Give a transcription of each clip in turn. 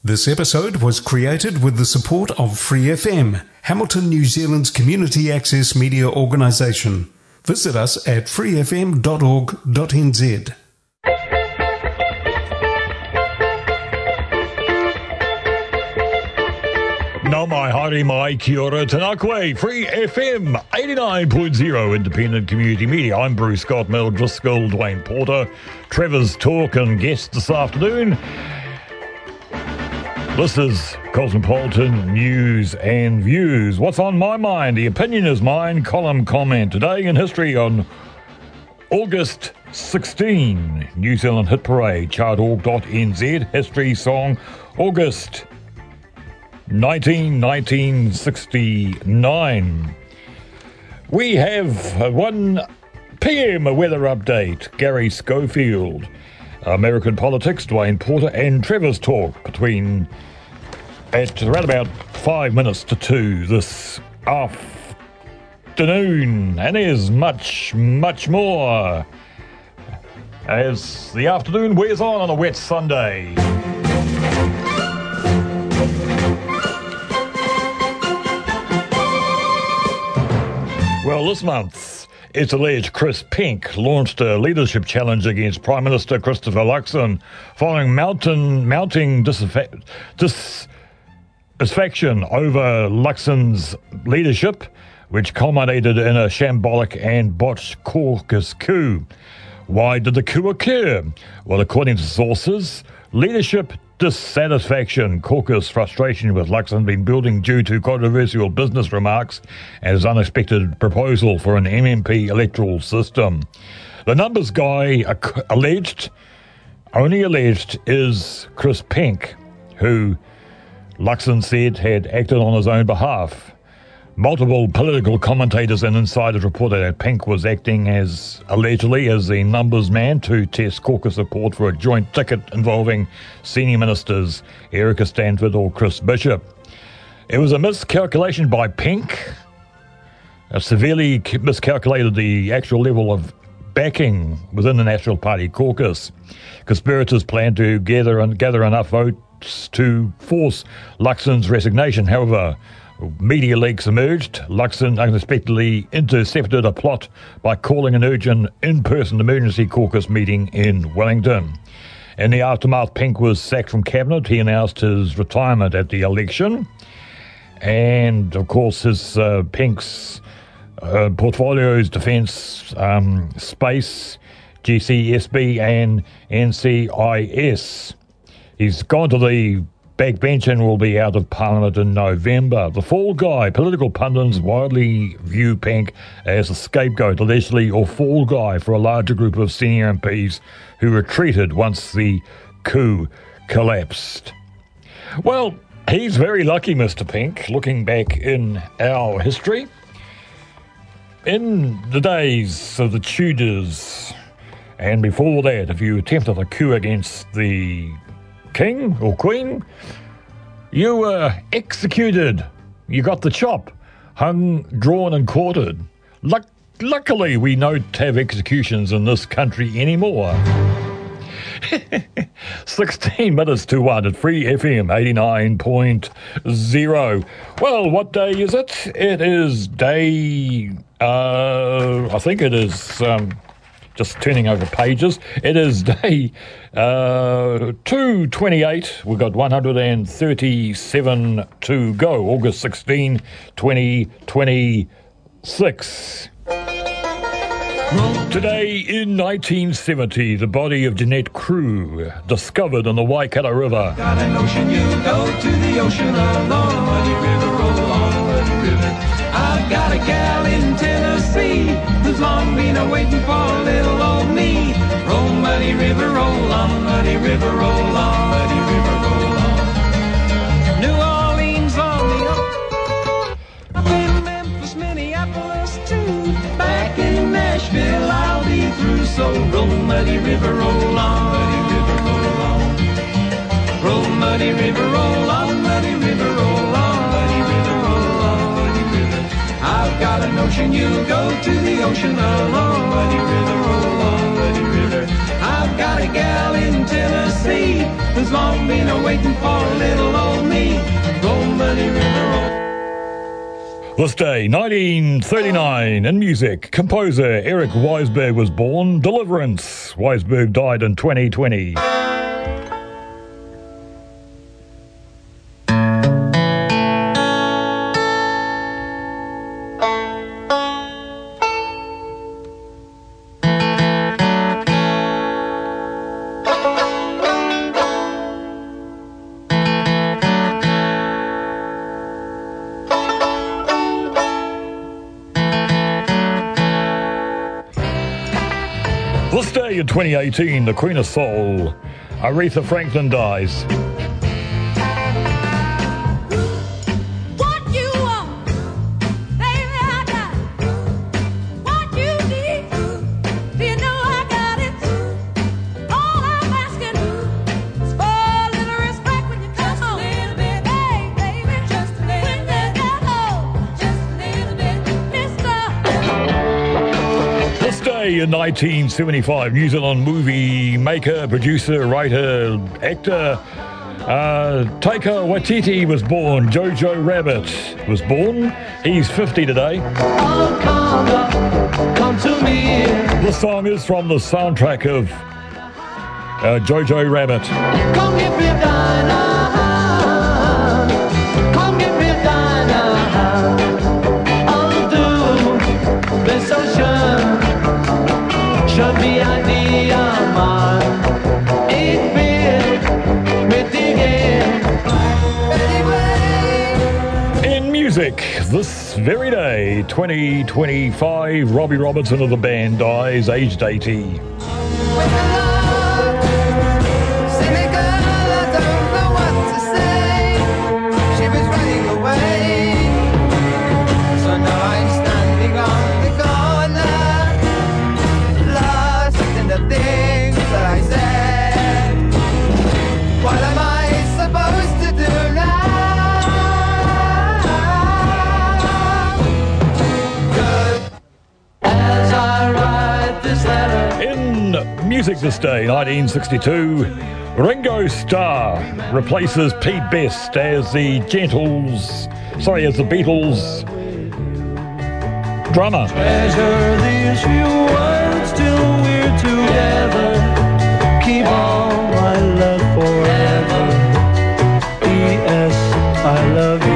This episode was created with the support of Free FM, Hamilton, New Zealand's community access media organisation. Visit us at freefm.org.nz. Nau mai, haere mai, kia ora, tēnā koe, Free FM 89.0 independent community media. I'm Bruce Scott, Mel Driscoll, Dwayne Porter, Trevor's talk and guest this afternoon. This is Cosmopolitan News and Views. What's on my mind? The opinion is mine. Column comment. Today in history on August 16, New Zealand Hit Parade, chart.org.nz, history song, August 1969. We have a 1 p.m. a weather update. Gary Schofield. American politics, Dwayne Porter, and Trevor's talk at around about 5 minutes to 2 this afternoon. And there's much, much more as the afternoon wears on a wet Sunday. Well, this month, it's alleged Chris Penk launched a leadership challenge against Prime Minister Christopher Luxon following mounting dissatisfaction over Luxon's leadership, which culminated in a shambolic and botched caucus coup. Why did the coup occur? Well, according to sources, leadership dissatisfaction, caucus frustration with Luxon been building due to controversial business remarks and his unexpected proposal for an MMP electoral system. The numbers guy only alleged, is Chris Penk, who Luxon said had acted on his own behalf. Multiple political commentators and insiders reported that Penk was acting allegedly as the numbers man to test caucus support for a joint ticket involving senior ministers Erica Stanford or Chris Bishop. It was a miscalculation by Penk. Severely miscalculated the actual level of backing within the National Party caucus. Conspirators planned to gather enough votes to force Luxon's resignation. However, media leaks emerged. Luxon unexpectedly intercepted a plot by calling an urgent in-person emergency caucus meeting in Wellington. In the aftermath, Penk was sacked from cabinet. He announced his retirement at the election. And, of course, Penk's portfolios, defence, space, GCSB and NCIS. He's gone to the backbench and will be out of Parliament in November. The fall guy. Political pundits widely view Penk as a scapegoat, allegedly, or fall guy for a larger group of senior MPs who retreated once the coup collapsed. Well, he's very lucky, Mr. Penk, looking back in our history. In the days of the Tudors, and before that, if you attempted a coup against the King or Queen, you were executed. You got the chop, hung, drawn and quartered. Luckily, we don't have executions in this country anymore. 16 minutes to 1 at Free FM 89.0. Well, what day is it? It is day, I think it is, just turning over pages. It is day 228. We've got 137 to go. August 16, 2026. Today in 1970, the body of Jeanette Crew discovered in the Waikato River. Got an ocean, you go to the ocean along Muddy River, roll on Muddy River. I've got a gal in Tennessee who's long been a-waiting for little old me. Roll Muddy River, roll on Muddy River, roll on Muddy River, roll on. New Orleans on the up in Memphis, Minneapolis too. Back in Nashville, I'll be through. So roll Muddy River, roll on Muddy River, roll on. Roll Muddy River, roll on Muddy River, roll on Muddy River, roll on Muddy River. I've got an ocean, you go to the ocean along Muddy River, roll on Muddy River. I've I've got a gal in Tennessee who's long been a-waiting for little old me. Roll, Muddy River, roll. This day, 1939, in music, composer Eric Weisberg was born. Deliverance. Weisberg died in 2020. This day in 2018, the Queen of Soul, Aretha Franklin, dies. In 1975, New Zealand movie maker, producer, writer, actor Taika Waititi was born. Jojo Rabbit was born. He's 50 today. Come to me. The song is from the soundtrack of Jojo Rabbit. Come get me a diner. Come get me a diner. I'll do this ocean. Should be idea mine. Ain't been with digging. In music, this very day, 2025, Robbie Robertson of the band dies, aged 80. Music this day, 1962, Ringo Starr replaces Pete Best as the Beatles drummer. Treasure these few words till we're together. Keep all my love forever. P.S. I love you.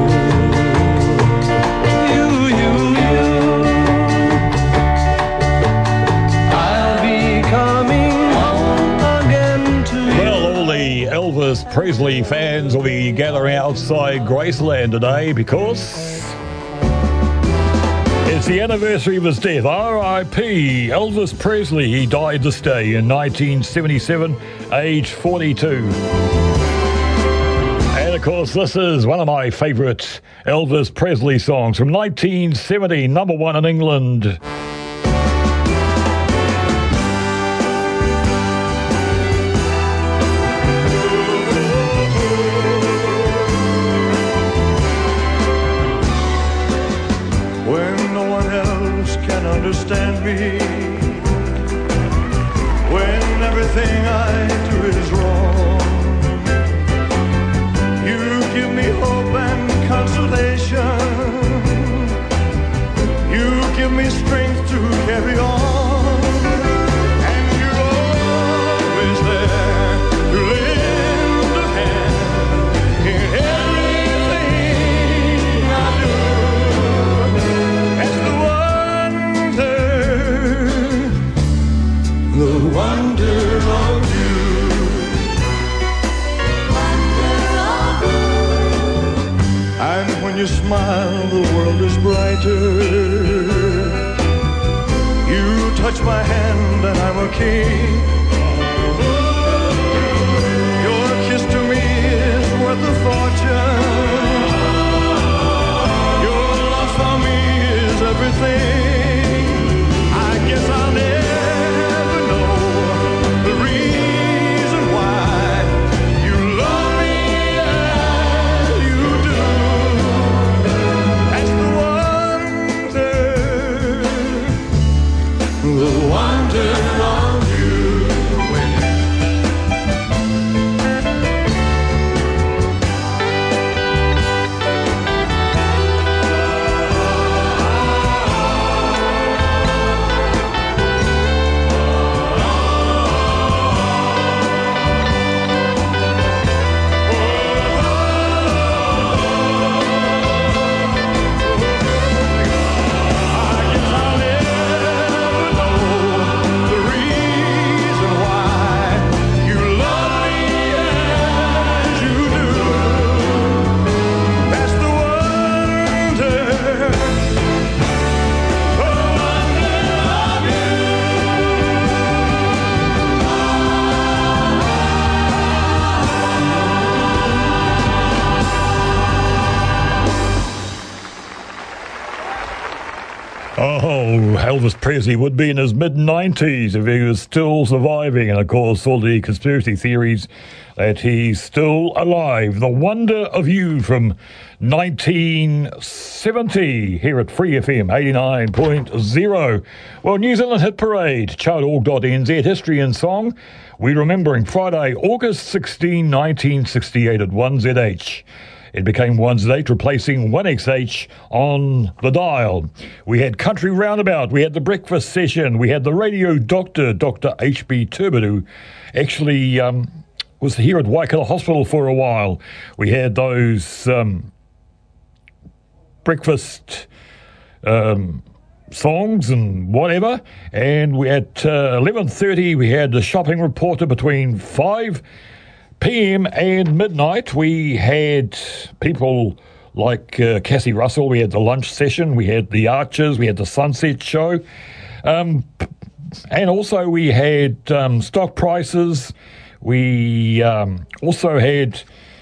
Elvis Presley fans will be gathering outside Graceland today because it's the anniversary of his death. R.I.P. Elvis Presley. He died this day in 1977, age 42. And of course, this is one of my favourite Elvis Presley songs from 1970, number one in England. Understand me when everything I do is wrong. You give me hope and consolation. You give me strength to carry on. And you're always there to lend a hand in everything I do. As the wonder of you. And when you smile, the world is brighter. You touch my hand and I'm a king. Your kiss to me is worth a fortune. Your love for me is everything. I guess I'll never the wonder of you. Oh, Elvis Presley would be in his mid-90s if he was still surviving. And, of course, all the conspiracy theories that he's still alive. The Wonder of You from 1970 here at Free FM 89.0. Well, New Zealand Hit Parade, chartorg.nz, History and Song. We're remembering Friday, August 16, 1968 at 1ZH. It became 1ZH, replacing 1XH on the dial. We had Country Roundabout, we had the Breakfast Session, we had the Radio Doctor, Dr. H.B. Turbot, who actually was here at Waikato Hospital for a while. We had those breakfast songs and whatever. And we had 11:30, we had the Shopping Reporter between 5 p.m. and midnight. We had people like Cassie Russell. We had the lunch session. We had the Archers. We had the Sunset Show. And also we had stock prices. We also had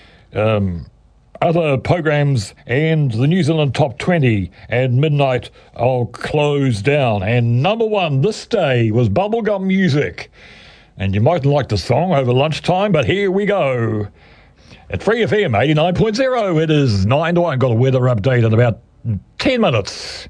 other programs and the New Zealand Top 20. And midnight, I'll close down. And number one this day was Bubblegum Music. And you mightn't like the song over lunchtime, but here we go. At Free FM 89.0, it is 9 to 1. Got a weather update in about 10 minutes.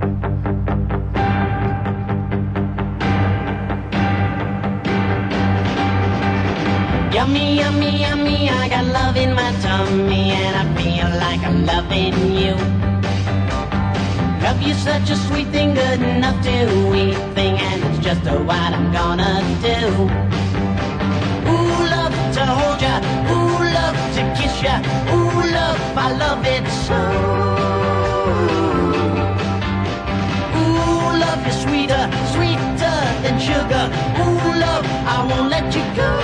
Yummy, yummy, yummy, I got love in my tummy, and I feel like I'm loving you. Love you such a sweet thing, good enough to eat thing, and it's just what I'm gonna do. Ooh, love to hold ya, ooh, love to kiss ya, ooh, love, I love it so. Ooh, love you sweeter, sweeter than sugar, ooh, love, I won't let you go.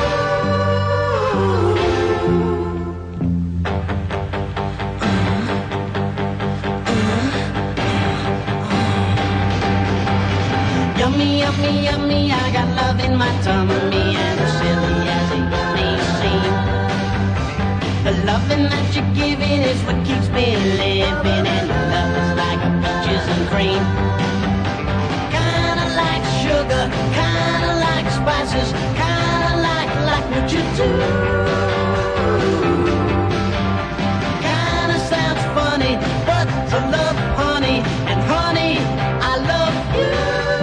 Yummy, yummy, yummy, I got love in my tummy, and as silly as it may seem, the loving that you're giving is what keeps me living, and your love is like a peaches and cream. Kinda like sugar, kinda like spices, kinda like what you do. Kinda sounds funny, but I love honey, and honey, I love you.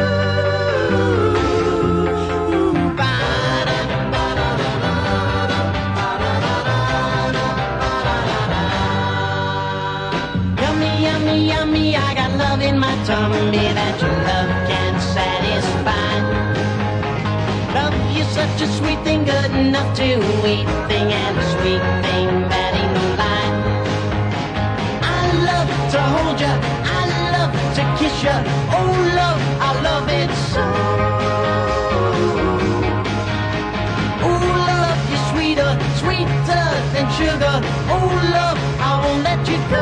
Yummy, I got love in my tummy that your love can satisfy. Love you such a sweet thing, good enough to eat thing, and a sweet thing that ain't no lie. I love to hold ya, I love to kiss ya, oh love, I love it so. Oh love, you're sweeter, sweeter than sugar, oh love, I won't let you go.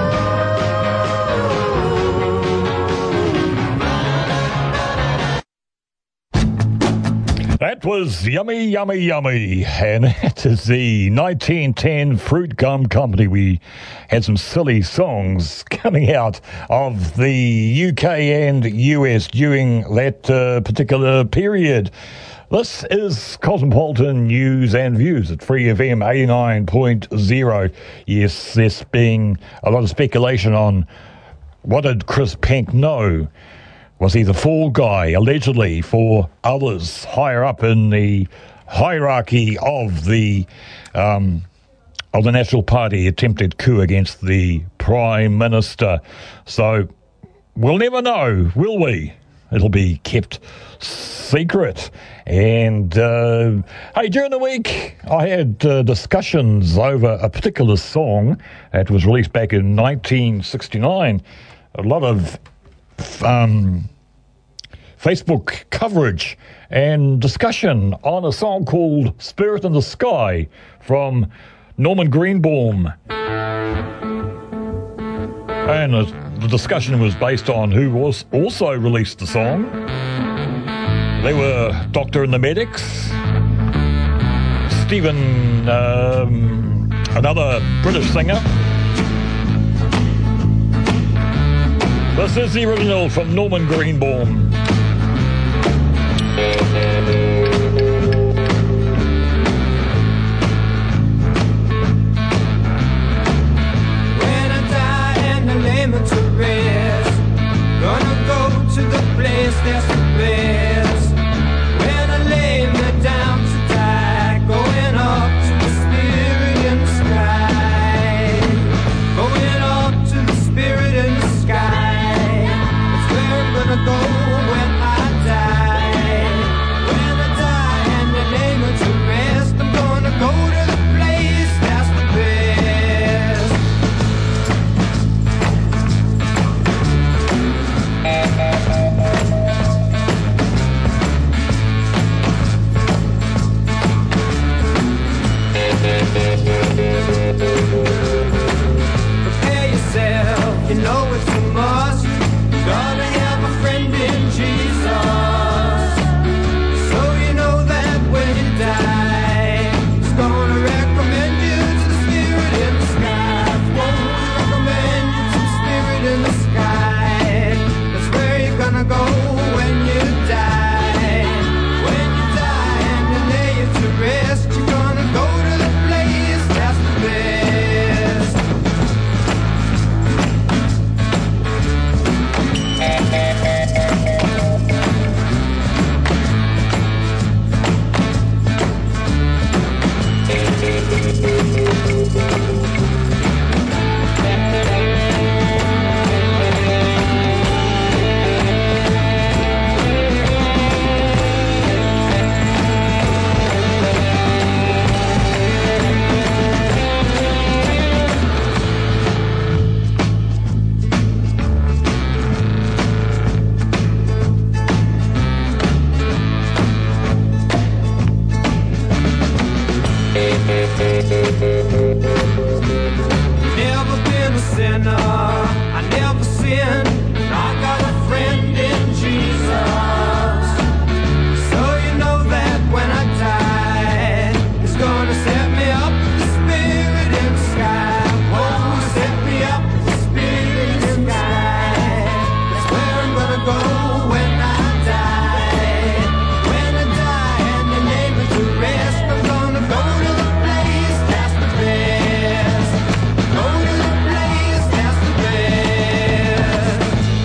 That was Yummy, Yummy, Yummy, and that is the 1910 Fruit Gum Company. We had some silly songs coming out of the UK and US during that particular period. This is Cosmopolitan News and Views at Free FM 89.0. Yes, there's been a lot of speculation on what did Chris Penk know. Was he the fall guy, allegedly, for others higher up in the hierarchy of the National Party attempted coup against the Prime Minister? So we'll never know, will we? It'll be kept secret. And, hey, during the week, I had discussions over a particular song that was released back in 1969. A lot of Facebook coverage and discussion on a song called Spirit in the Sky from Norman Greenbaum. And the discussion was based on who was also released the song. They were Doctor and the Medics, Stephen, another British singer, This is the original from Norman Greenbaum. When I die and I lay me to rest, gonna go to the place that's the best. When I lay me down to die, going up to the spirit in the sky, going up to the spirit in the sky. That's where I'm gonna go when I die. When I die and they lay me to rest, I'm gonna go to the place that's the best. Prepare yourself, you know it's a must. Gotta have a friend in Jesus. So you know that when you die, he's gonna recommend you to the spirit in the sky. Won't recommend you to the spirit in the sky. That's where you're gonna go when you die. When you die and you lay you to rest, you're gonna go to the place that's the best. Never been a sinner, I never sinned. I got a friend in Jesus. So you know that when I die, it's gonna set me up with the spirit in the sky. Oh, set me up with the spirit in the sky. That's where I'm gonna go when I die. When I die and they lay me to rest, I'm gonna go to the place that's the best. Go to the place that's the best.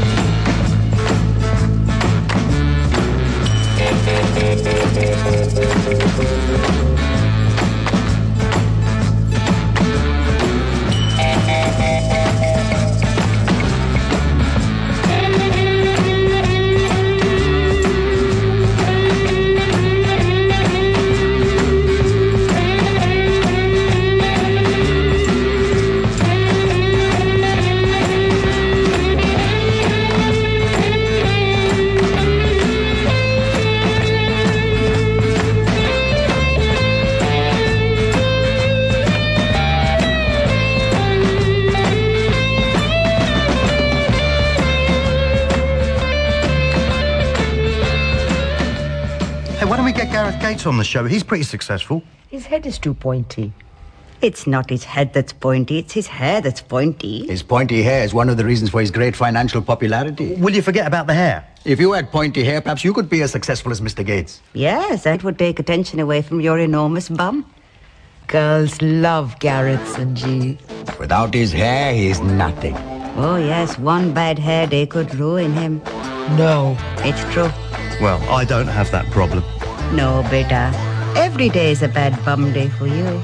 Hey, why don't we get Gareth Gates on the show? He's pretty successful. His head is too pointy. It's not his head that's pointy, it's his hair that's pointy. His pointy hair is one of the reasons for his great financial popularity. Will you forget about the hair? If you had pointy hair, perhaps you could be as successful as Mr. Gates. Yes, that would take attention away from your enormous bum. Girls love Gareth St. G. Without his hair, he is nothing. Oh, yes, one bad hair day could ruin him. No. It's true. Well, I don't have that problem. No, beta. Every day is a bad bum day for you.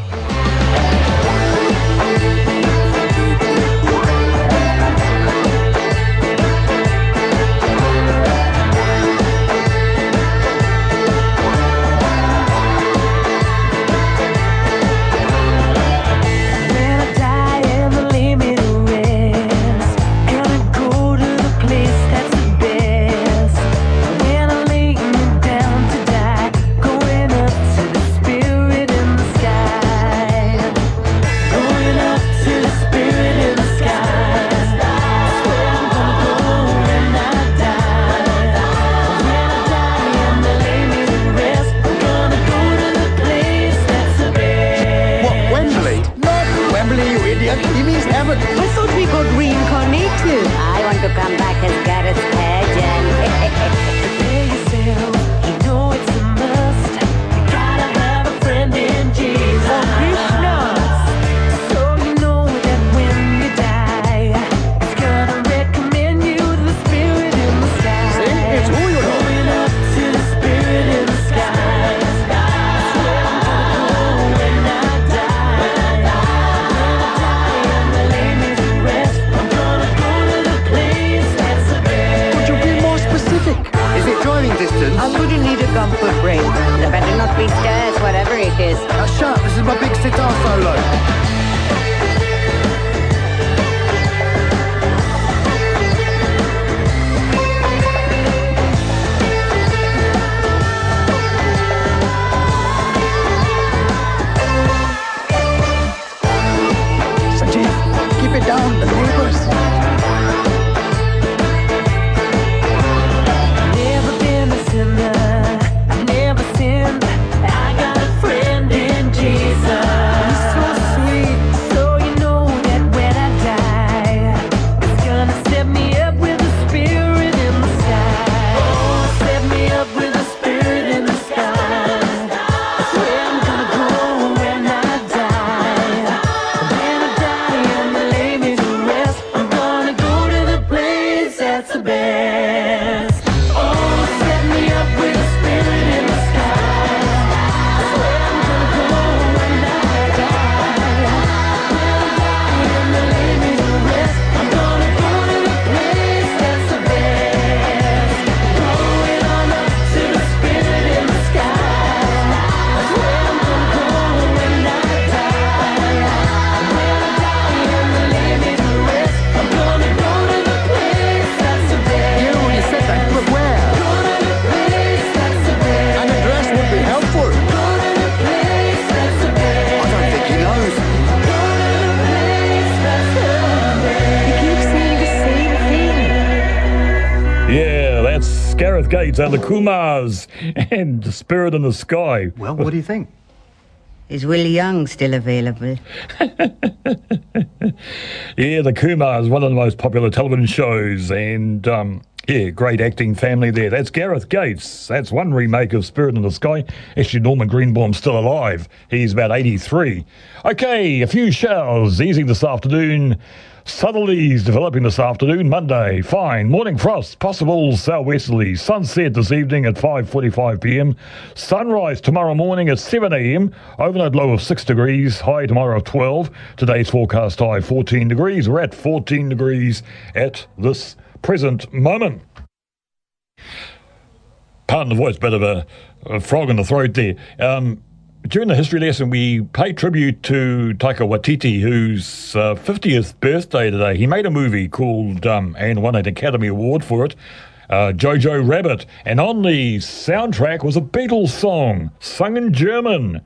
Going up to the spirit in the sky. you idiot. He means heaven. I thought we got reincarnated. I want to come back as Gareth Pageant. Prepare yourself, you know it's a must. You gotta have a friend in Jesus. Oh, Krishna. So you know that when you die, it's gonna recommend you to the spirit in the sky. See? It's who you know. Going up to the spirit in the sky. That's where I'm gonna go when I die. When I die and they lay me to rest, I'm gonna go to the place that's the best. Could you be more specific? Is it driving distance? I'm going to need a comfort break. There better not be stairs, whatever it is. Shut up. This is my big sitar solo. Sanjeev, keep it down. The neighbors. Never been a sinner, never sinned. I got a friend in Jesus. He's so sweet, so you know that when I die, it's gonna set me up with the spirit in the sky. Oh, set me up with the spirit in the sky. That's where I'm gonna go when I die. When I die and they lay me to rest, I'm gonna go to the place that's the best. Oh, set me up with the spirit in the sky. That's where I'm gonna go when I die. When I die and they lay me to rest, I'm gonna go to the place that's the best. Going on up to the spirit in the sky. That's where I'm gonna go when I die. When I die and they lay me to rest, I'm gonna go to the place that's the best. You said that, but where? Go to the place that's the best. An address would be helpful. Go to the place that's the best. I don't think he knows. Go to the place that's the best. He keeps saying the same thing. Yeah, that's Gareth Gates and the Kumars and the Spirit in the Sky. Well, what do you think? Is Will Young still available? Yeah, the Kumars, one of the most popular television shows, and yeah, great acting family there. That's Gareth Gates. That's one remake of Spirit in the Sky. Actually, Norman Greenbaum's still alive. He's about 83. Okay, a few showers easing this afternoon. Southerlies developing this afternoon, Monday, fine. Morning frost, possible southwesterly. Sunset this evening at 5:45 p.m. Sunrise tomorrow morning at 7 a.m. Overnight low of 6 degrees, high tomorrow of 12. Today's forecast high 14 degrees. We're at 14 degrees at this present moment. Pardon the voice, bit of a frog in the throat there. During the history lesson, we paid tribute to Taika Waititi, whose 50th birthday today. He made a movie called, and won an Academy Award for it, Jojo Rabbit. And on the soundtrack was a Beatles song, sung in German.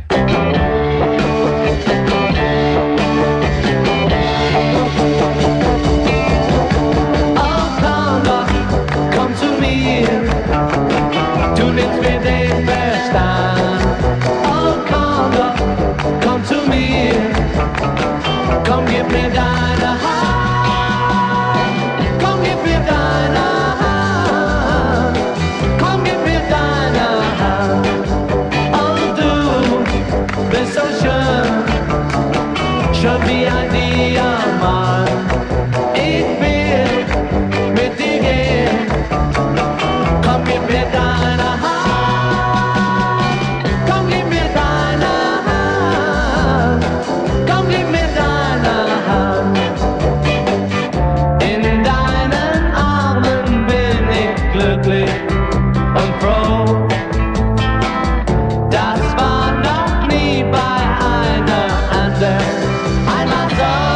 Komm zu mir, du nimmst mir den Verstand. Oh, komm zu mir, komm, gib mir deine Hand. Komm, gib mir deine Hand. Komm, gib mir deine Hand. Oh, du bist so schön, schön wie ein Diamant. Ich will mit dir gehen. Komm, gib mir deine Hand. Komm, gib mir deine Hand. Komm, gib mir deine Hand. In deinen Armen bin ich glücklich und froh. Das war noch nie bei einer anderen einmal so.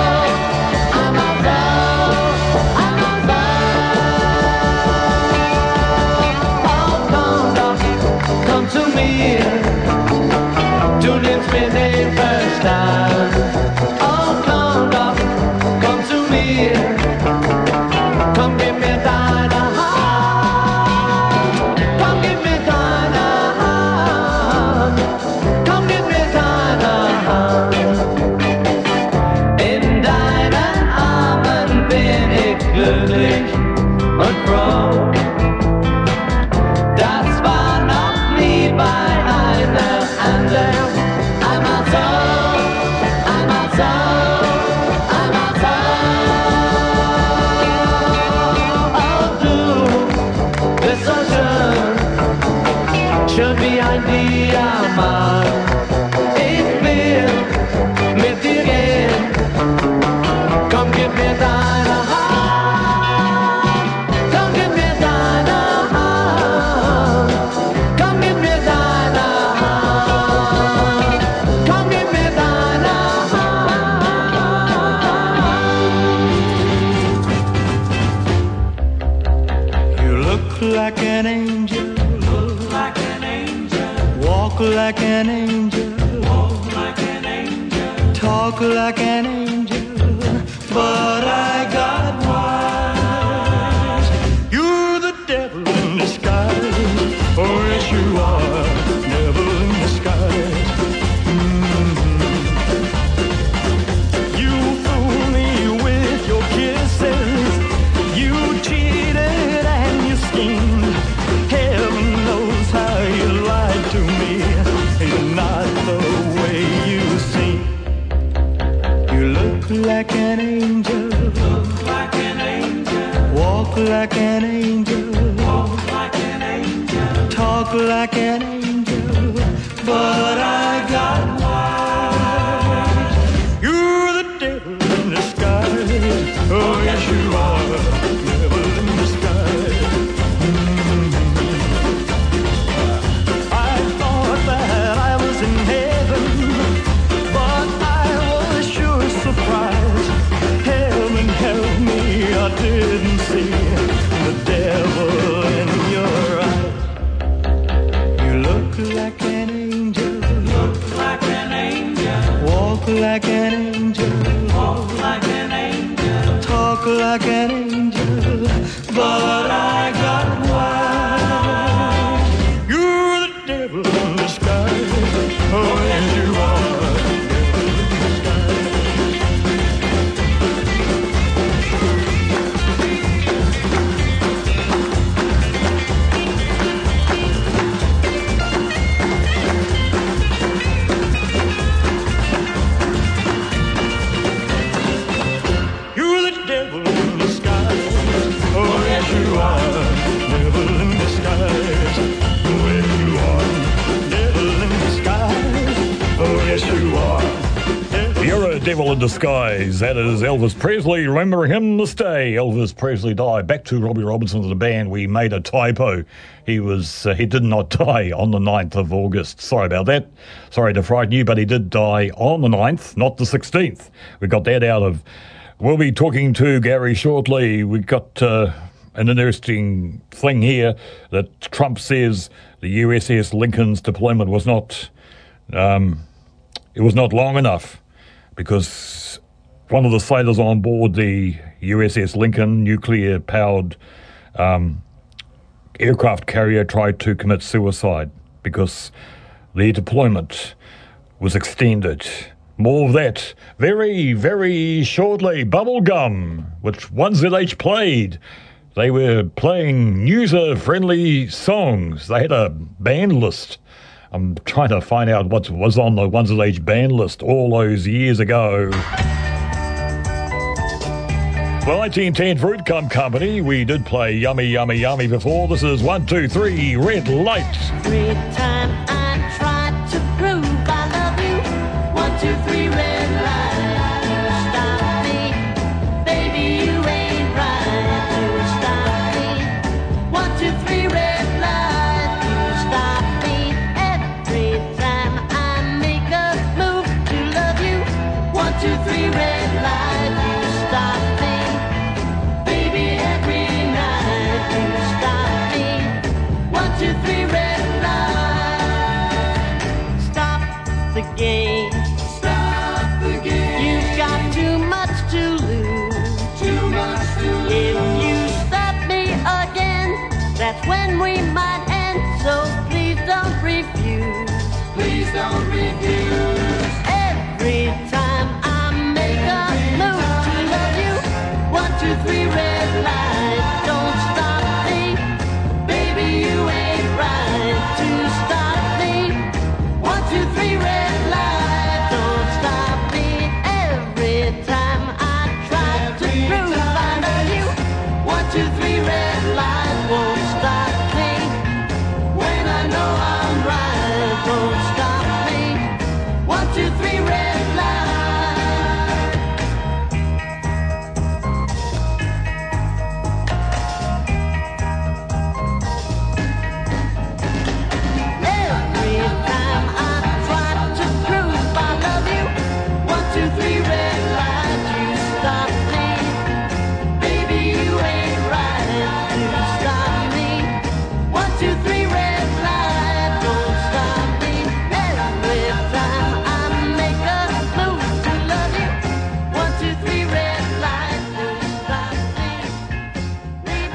like an angel, walk like an angel, talk like an angel, but I got wise. You're the devil in disguise, oh yes you are, devil in disguise. You fool me with your kisses, you cheated and you schemed. Heaven knows how you lied to me. You're not the way you seem. You look like an angel, look like an angel, walk like an angel, walk like an angel, talk like an angel, but I got wise. You're the devil in disguise, oh yes you are, devil in disguise. I thought that I was in heaven, but I was sure surprised. Heaven help me, I didn't see the devil in your eyes. You look like an angel, look like an angel, walk like an angel, walk like an angel, talk like an angel, but I got wise. You're the devil in disguise, oh yes you are, devil in disguise. You're the devil in disguise, oh yes you are, devil in disguise. Oh yes you are, devil in disguise, oh yes you are. You're a devil in disguise. That is Elvis Presley. Remember him this day. Elvis Presley died. Back to Robbie Robinson of the band. We made a typo. He did not die on the 9th of August. Sorry about that. Sorry to frighten you, but he did die on the 9th, not the 16th. We got that out of... We'll be talking to Gary shortly. We got an interesting thing here that Trump says the USS Lincoln's deployment was not... it was not long enough, because one of the sailors on board the USS Lincoln, nuclear-powered aircraft carrier, tried to commit suicide because the deployment was extended. More of that very, very shortly. Bubblegum, which 1ZH played. They were playing user-friendly songs. They had a band list. I'm trying to find out what was on the 1ZH band list all those years ago. Well, 1910 Fruit Gum Company. We did play Yummy, Yummy, Yummy before. This is 1, 2, 3, Red Light. Every time I try to prove I love you, 1, 2, 3, red light. You stop me, baby, you ain't right. You stop me, 1, 2, 3, red light. You stop me every time I make a move to love you, 1, 2, 3, red light. You stop me, baby, every night. You stop me, 1, 2, 3, red light. Stop the game. Stop the game. You've got too much to lose. Too much to lose. If you stop me again, that's when we might end. So please don't refuse. Please don't refuse. Every time I make a move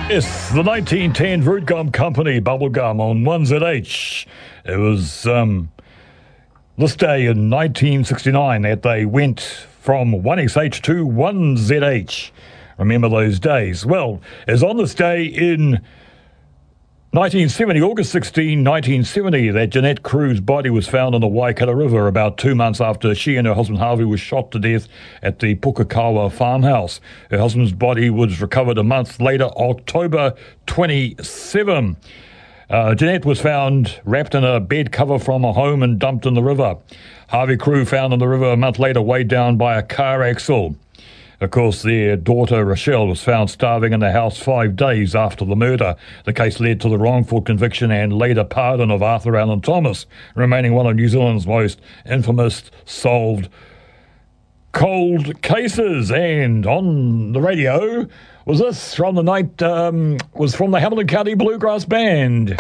Yes, the 1910 Root Gum Company bubblegum on 1ZH. It was this day in 1969 that they went from 1XH to 1ZH. Remember those days? Well, it's on this day in 1970, August 16, 1970, that Jeanette Crew's body was found in the Waikato River about 2 months after she and her husband Harvey were shot to death at the Pukakawa farmhouse. Her husband's body was recovered a month later, October 27. Jeanette was found wrapped in a bed cover from a home and dumped in the river. Harvey Crew found in the river a month later, weighed down by a car axle. Of course, their daughter, Rochelle, was found starving in the house 5 days after the murder. The case led to the wrongful conviction and later pardon of Arthur Allen Thomas, remaining one of New Zealand's most infamous solved cold cases. And on the radio was this from the night, was from the Hamilton County Bluegrass Band.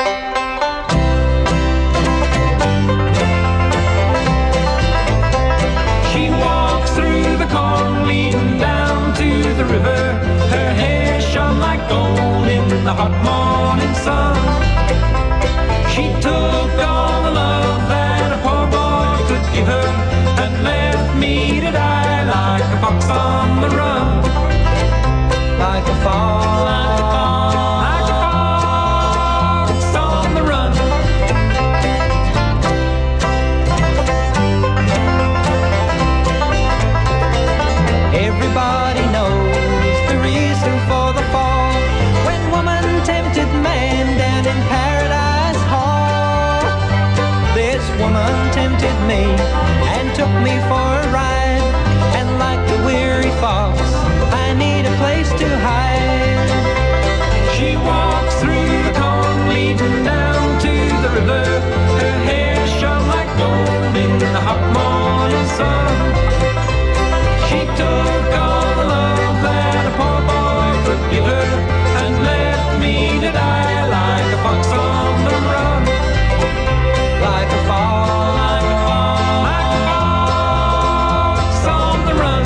She walks through the corn leading down to the river. Her hair shone like gold in the hot morning sun. She took all the love that a poor boy could give her and left me to die like a fox on the run. Like a fox, like a fox on the run. Everybody knows the reason for the fall, when woman tempted man down in Paradise Hall. This woman tempted me and took me for a ride, and like the weary fox, I need a place to hide. She walks through the corn leading down to the river. Her hair shone like gold in the hot morning sun. She took all the love that a poor boy could give her and left me to die like a fox on the run. Like a fox, like a fox on the run.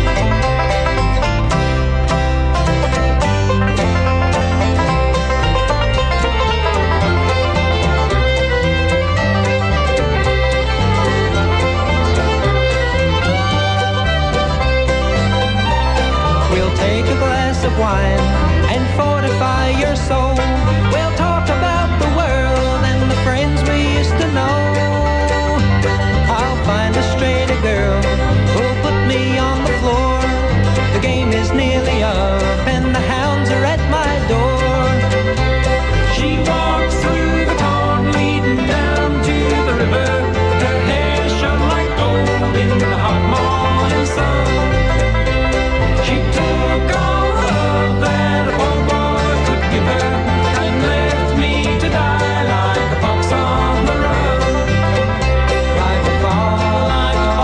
We'll take a glass of wine and fortify your soul. We'll talk about the world and the friends we used to know. I'll find a straighter girl who'll put me on the floor. The game is nearly up and the hounds are at my door. She walks through the corn leading down to the river. Her hair shone like gold in the hot morning sun. She took all the love that a poor boy could give her and left me to die like a fox on the run. Like a fox, like a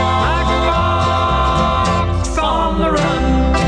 fox on the run.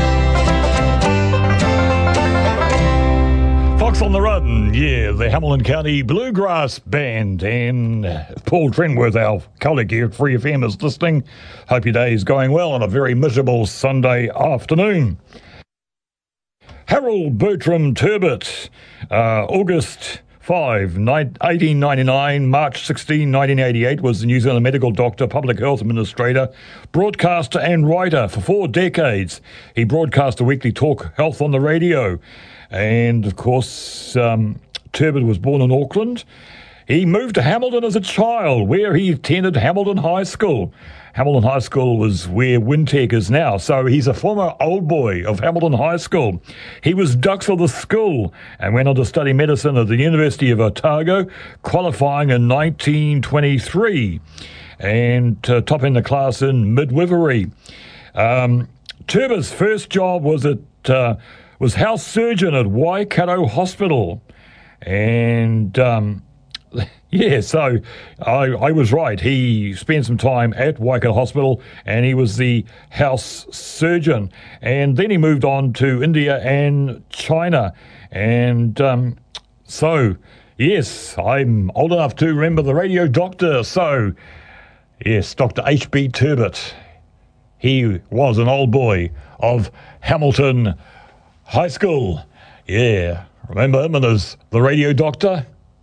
Fox on the Run, yeah, the Hamilton County Bluegrass Band. And Paul Trenworth, our colleague here at Free FM, is listening. Hope your day is going well on a very miserable Sunday afternoon. Harold Bertram Turbot, August 5, 1899, March 16, 1988, was the New Zealand medical doctor, public health administrator, broadcaster and writer for 4 decades. He broadcast a weekly talk health on the radio. And, of course, Turbot was born in Auckland. He moved to Hamilton as a child, where he attended Hamilton High School. Hamilton High School was where Wintec is now, so he's a former old boy of Hamilton High School. He was dux of the school and went on to study medicine at the University of Otago, qualifying in 1923 and topping the class in midwifery. Turbot's first job was house surgeon at Waikato Hospital. And, yeah, so I was right. He spent some time at Waikato Hospital and he was the house surgeon. And then he moved on to India and China. And so, yes, I'm old enough to remember the radio doctor. So, yes, Dr. H.B. Turbot. He was an old boy of Hamilton High School. Yeah, remember him as the Radio Doctor?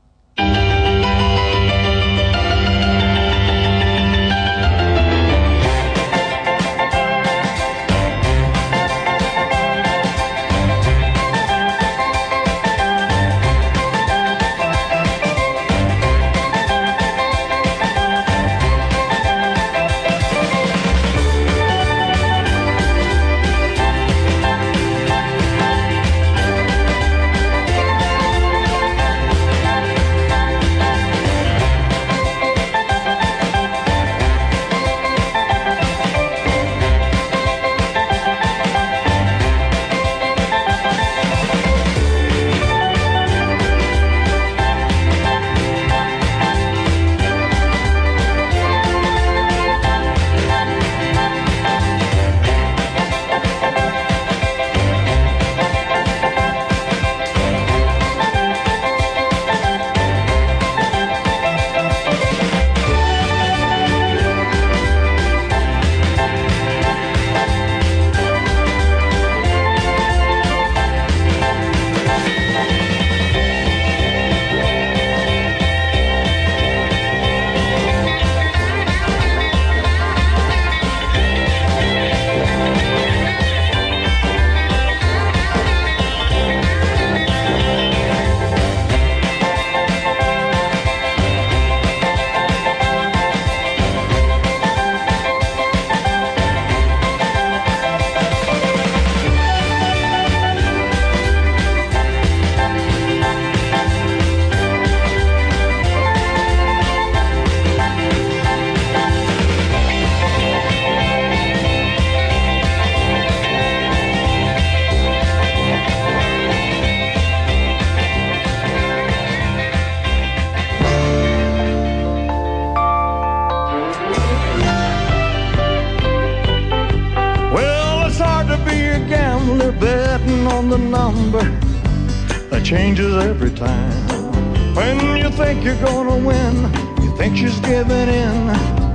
Changes every time. When you think you're gonna win, you think she's giving in.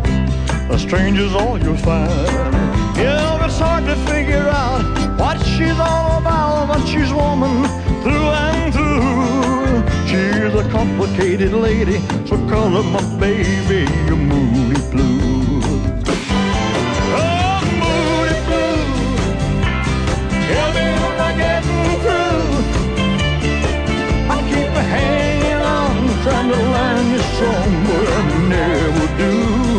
A stranger's all you'll find. Yeah, it's hard to figure out what she's all about, but she's woman through and through. She's a complicated lady, so call her my baby, a moody blue. Oh, moody blue, tell me am I getting through? Hanging on, trying to learn your song, but I never do.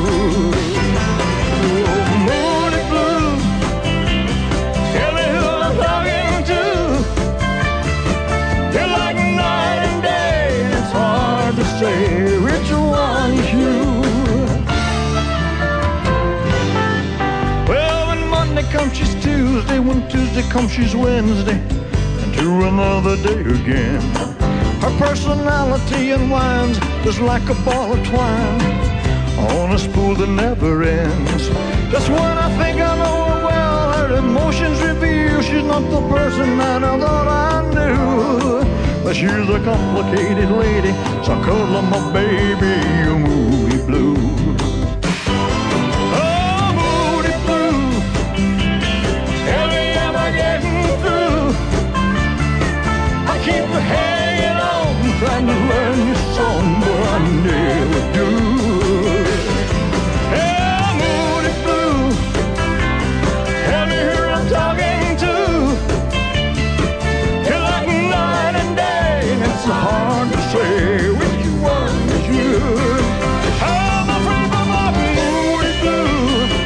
Oh, moody blue, tell me who I'm talking to. You're like night and day, and it's hard to say which one is you. Well, when Monday comes, she's Tuesday. When Tuesday comes, she's Wednesday, and to another day again. Her personality unwinds just like a ball of twine on a spool that never ends. Just when I think I know her well, her emotions reveal she's not the person that I thought I knew. But she's a complicated lady, so I call her my baby, a moody blue. Oh, moody blue, tell me am I getting through? I keep her hanging on, trying to learn your song, but I never do. Yeah, moody blue, tell me who I'm talking to. You're like night and day, and it's hard to say which one is you. I'm afraid of my moody blue.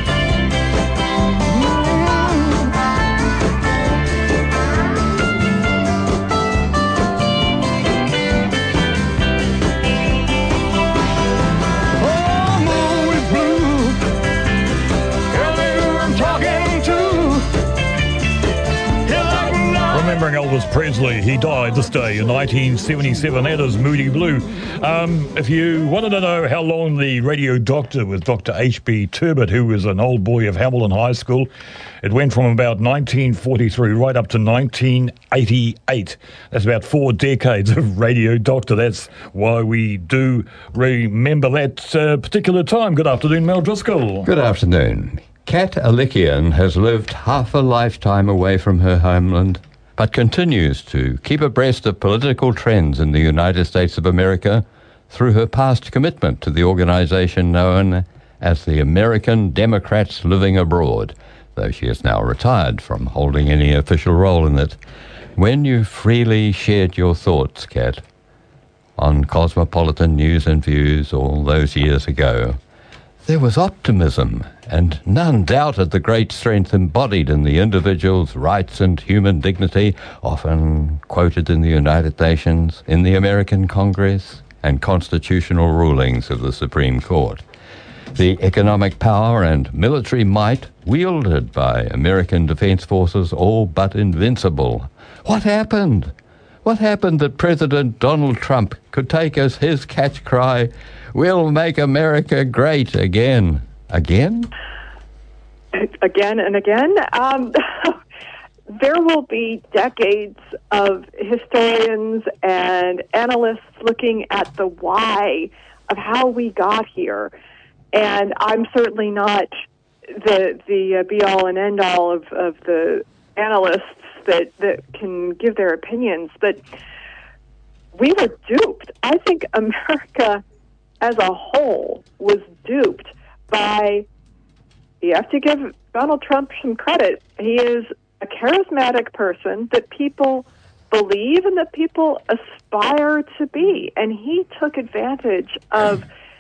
Remembering Elvis Presley, he died this day in 1977. That is Moody Blue. If you wanted to know how long the Radio Doctor with Dr. H.B. Turbot, who was an old boy of Hamilton High School, it went from about 1943 right up to 1988. That's about 4 decades of Radio Doctor. That's why we do remember that particular time. Good afternoon, Mel Driscoll. Good afternoon. Kat Alikian has lived half a lifetime away from her homeland but continues to keep abreast of political trends in the United States of America through her past commitment to the organization known as the American Democrats Living Abroad, though she is now retired from holding any official role in it. When you freely shared your thoughts, Kat, on Cosmopolitan News and Views all those years ago, there was optimism, and none doubted the great strength embodied in the individual's rights and human dignity, often quoted in the United Nations, in the American Congress, and constitutional rulings of the Supreme Court. The economic power and military might wielded by American defense forces all but invincible. What happened? What happened that President Donald Trump could take as his catch cry, "We'll make America great again"? Again? Again and again? There will be decades of historians and analysts looking at the why of how we got here. And I'm certainly not the be-all and end-all of the analysts that can give their opinions. But we were duped. I think America as a whole was duped by, you have to give Donald Trump some credit. He is a charismatic person that people believe and that people aspire to be. And he took advantage of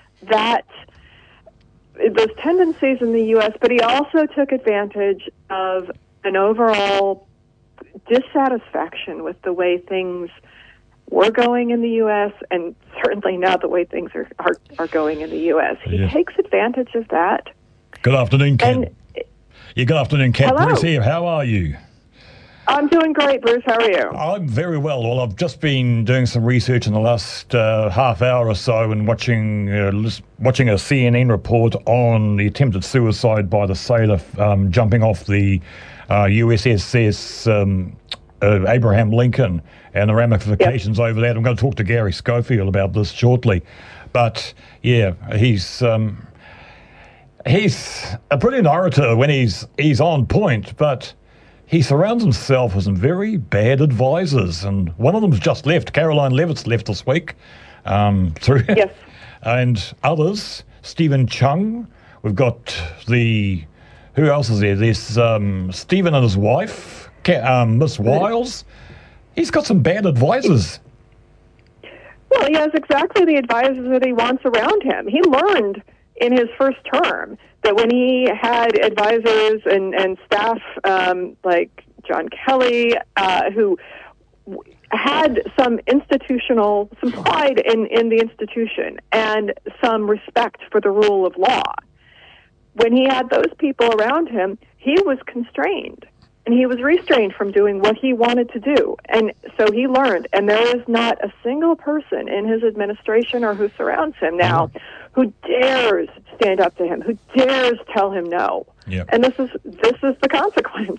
those tendencies in the U.S., but he also took advantage of an overall dissatisfaction with the way things were going in the U.S. and certainly now the way things are going in the U.S. He takes advantage of that. Good afternoon, Kat. Good afternoon, Kat. Hello. Bruce here. How are you? I'm doing great, Bruce. How are you? I'm very well. Well, I've just been doing some research in the last half hour or so and watching a CNN report on the attempted suicide by the sailor jumping off the USS Abraham Lincoln and the ramifications over that. I'm going to talk to Gary Schofield about this shortly. But, yeah, he's a brilliant orator when he's on point, but he surrounds himself with some very bad advisors, and one of them's just left. Caroline Leavitt's left this week. Yes. And others, Stephen Chung. We've got who else is there? There's Stephen and his wife, Miss Wiles. He's got some bad advisors. Well, he has exactly the advisors that he wants around him. He learned in his first term that when he had advisors and staff like John Kelly, who had some pride in the institution and some respect for the rule of law, when he had those people around him, he was constrained. And he was restrained from doing what he wanted to do. And so he learned. And there is not a single person in his administration or who surrounds him now who dares stand up to him, who dares tell him no. Yep. And this is the consequence.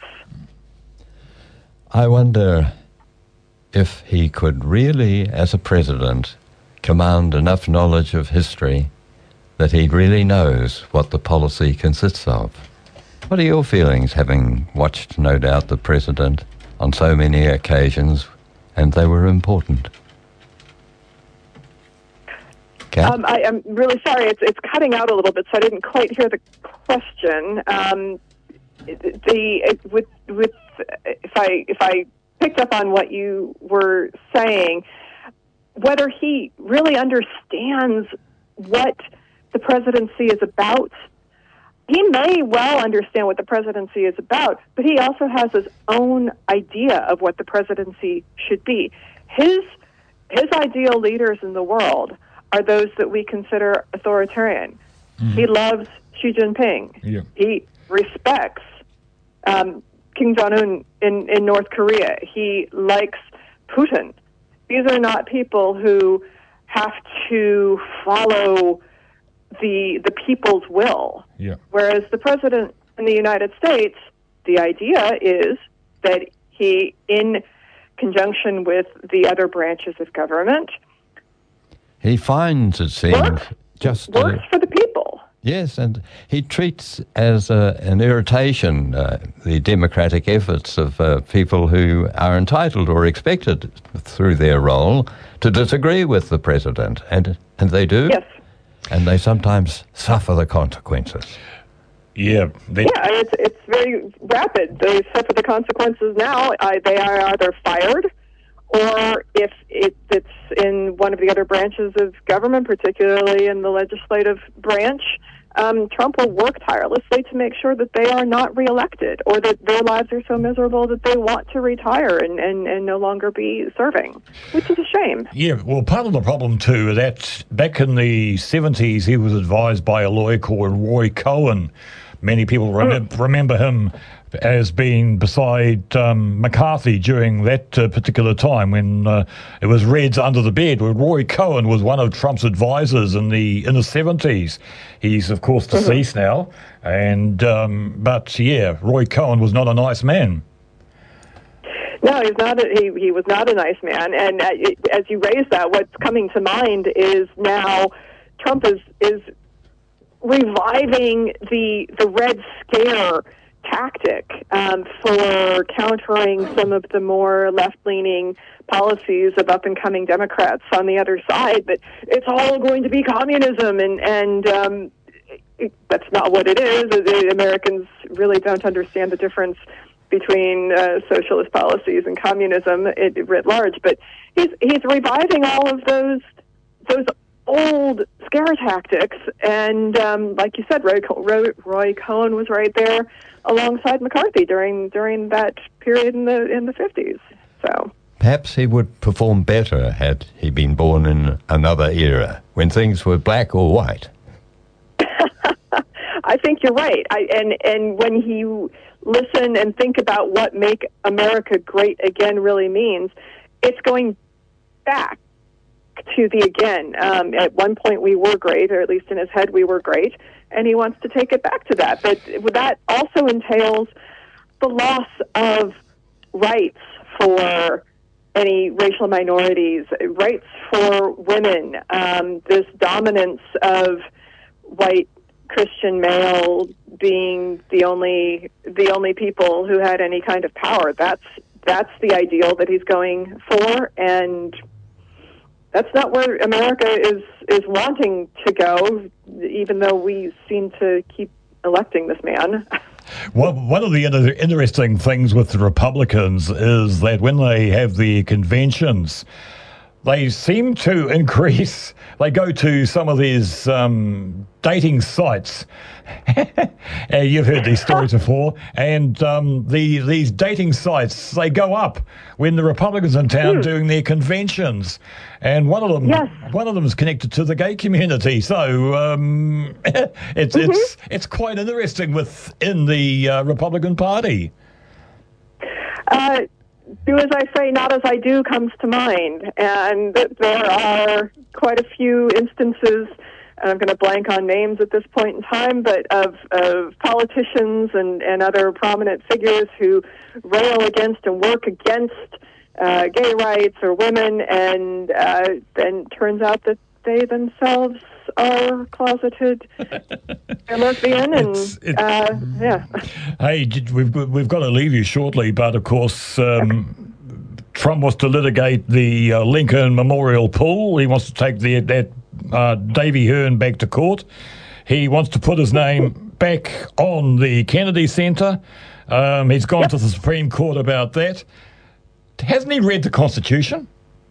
I wonder if he could really, as a president, command enough knowledge of history that he really knows what the policy consists of. What are your feelings, having watched, no doubt, the president on so many occasions, and they were important? Kat? I'm really sorry. It's cutting out a little bit, so I didn't quite hear the question. If I picked up on what you were saying, whether he really understands what the presidency is about. He may well understand what the presidency is about, but he also has his own idea of what the presidency should be. His ideal leaders in the world are those that we consider authoritarian. Mm-hmm. He loves Xi Jinping. Yeah. He respects Kim Jong-un in North Korea. He likes Putin. These are not people who have to follow the people's will. Yeah. Whereas the president in the United States, the idea is that he, in conjunction with the other branches of government, he finds, it seems, works for the people. Yes, and he treats as an irritation the democratic efforts of people who are entitled or expected through their role to disagree with the president, and they do. Yes. And they sometimes suffer the consequences. Yeah. It's very rapid. They suffer the consequences now. They are either fired, or if it's in one of the other branches of government, particularly in the legislative branch, Trump will work tirelessly to make sure that they are not reelected, or that their lives are so miserable that they want to retire and no longer be serving, which is a shame. Yeah, well, part of the problem, too, is that back in the 70s, he was advised by a lawyer called Roy Cohen. Many people remember him as being beside McCarthy during that particular time when it was Reds under the bed. Well, Roy Cohen was one of Trump's advisors in the 70s. He's, of course, deceased now. And but, yeah, Roy Cohen was not a nice man. No, he's not. He was not a nice man. And as you raise that, what's coming to mind is now Trump is reviving the Red Scare tactic for countering some of the more left-leaning policies of up-and-coming Democrats on the other side. But it's all going to be communism, and that's not what it is. The Americans really don't understand the difference between socialist policies and communism writ large. But he's reviving all of those old scare tactics, and like you said, Roy Cohen was right there alongside McCarthy during that period in the 50s. So perhaps he would perform better had he been born in another era when things were black or white. I think you're right. And when you listen and think about what Make America Great Again really means, it's going back to the again. At one point we were great, or at least in his head we were great, and he wants to take it back to that. But that also entails the loss of rights for any racial minorities, rights for women, this dominance of white Christian male being the only people who had any kind of power. That's the ideal that he's going for, and that's not where America is wanting to go, even though we seem to keep electing this man. Well, one of the interesting things with the Republicans is that when they have the conventions, they seem to increase. They go to some of these dating sites. You've heard these stories before. And these dating sites, they go up when the Republicans in town doing their conventions. And one of them is connected to the gay community. So it's quite interesting within the Republican Party. Do as I say, not as I do comes to mind. And there are quite a few instances, and I'm going to blank on names at this point in time, but of politicians and other prominent figures who rail against and work against gay rights or women, and then turns out that they themselves are closeted lesbian, and Hey, we've got to leave you shortly, but of course, Trump wants to litigate the Lincoln Memorial Pool. He wants to take that Davy Hearn back to court. He wants to put his name back on the Kennedy Center. He's gone to the Supreme Court about that. Hasn't he read the Constitution?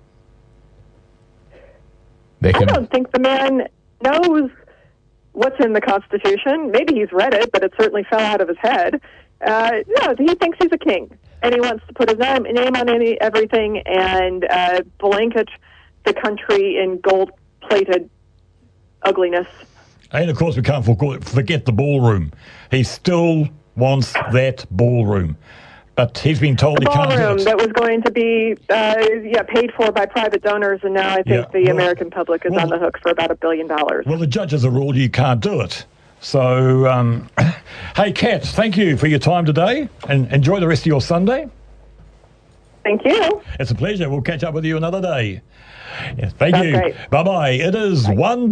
I don't think the man knows what's in the Constitution. Maybe he's read it, but it certainly fell out of his head. No, he thinks he's a king, and he wants to put his name on everything and blanket the country in gold-plated ugliness. And, of course, we can't forget the ballroom. He still wants that ballroom. But he's been told he can't do it. Ballroom that was going to be paid for by private donors, and now I think the American public is on the hook for about $1 billion. Well, the judges have ruled you can't do it. So, hey, Kat, thank you for your time today, and enjoy the rest of your Sunday. Thank you. It's a pleasure. We'll catch up with you another day. Yes, thank you. Great. Bye-bye. It is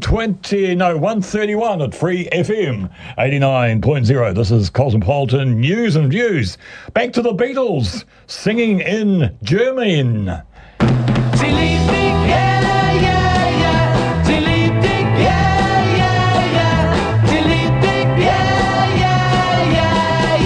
131 at Free FM 89.0. This is Cosmopolitan News and Views. Back to the Beatles singing in German. Sie liebt dich, yeah, yeah, yeah. Sie liebt dich, yeah, yeah, yeah. Sie liebt dich, yeah, yeah, yeah,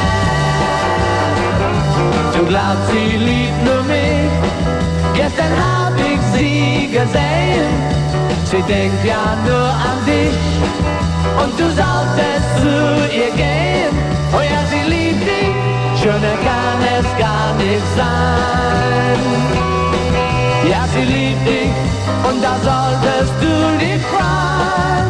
yeah. Du glaubst, sie liebt nur mich. Gestern hab ich sie gesehen. Sie denkt ja nur an dich. Und du solltest zu ihr gehen. Oh ja, sie liebt dich. Schöner kann es gar nicht sein. Ja, sie liebt dich und da solltest du dich freuen.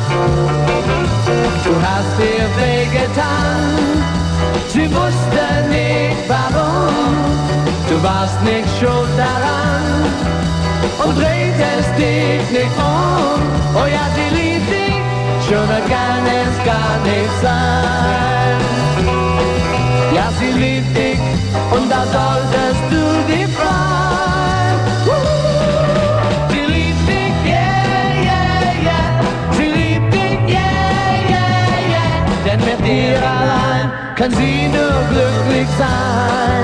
Du hast ihr wehgetan, sie wusste nicht warum. Du warst nicht schuld daran und drehst dich nicht um. Oh ja, sie liebt dich, schöner kann es gar nicht sein. Ja, sie liebt dich und da solltest du dich freuen. Mit dir allein kann sie nur glücklich sein.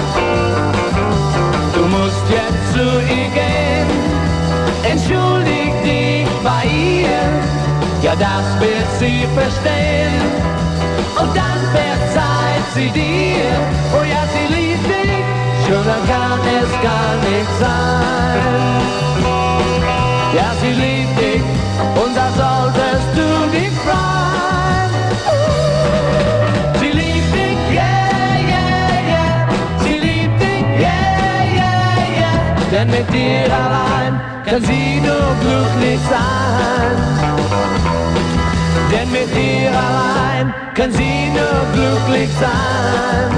Du musst jetzt zu ihr gehen, entschuldig dich bei ihr. Ja, das wird sie verstehen und dann verzeiht sie dir. Oh ja, sie liebt dich, schöner kann es gar nicht sein. Ja, sie liebt dich und da solltest du dich freuen. Denn mit dir allein kann sie nur glücklich sein. Denn mit dir allein kann sie nur glücklich sein.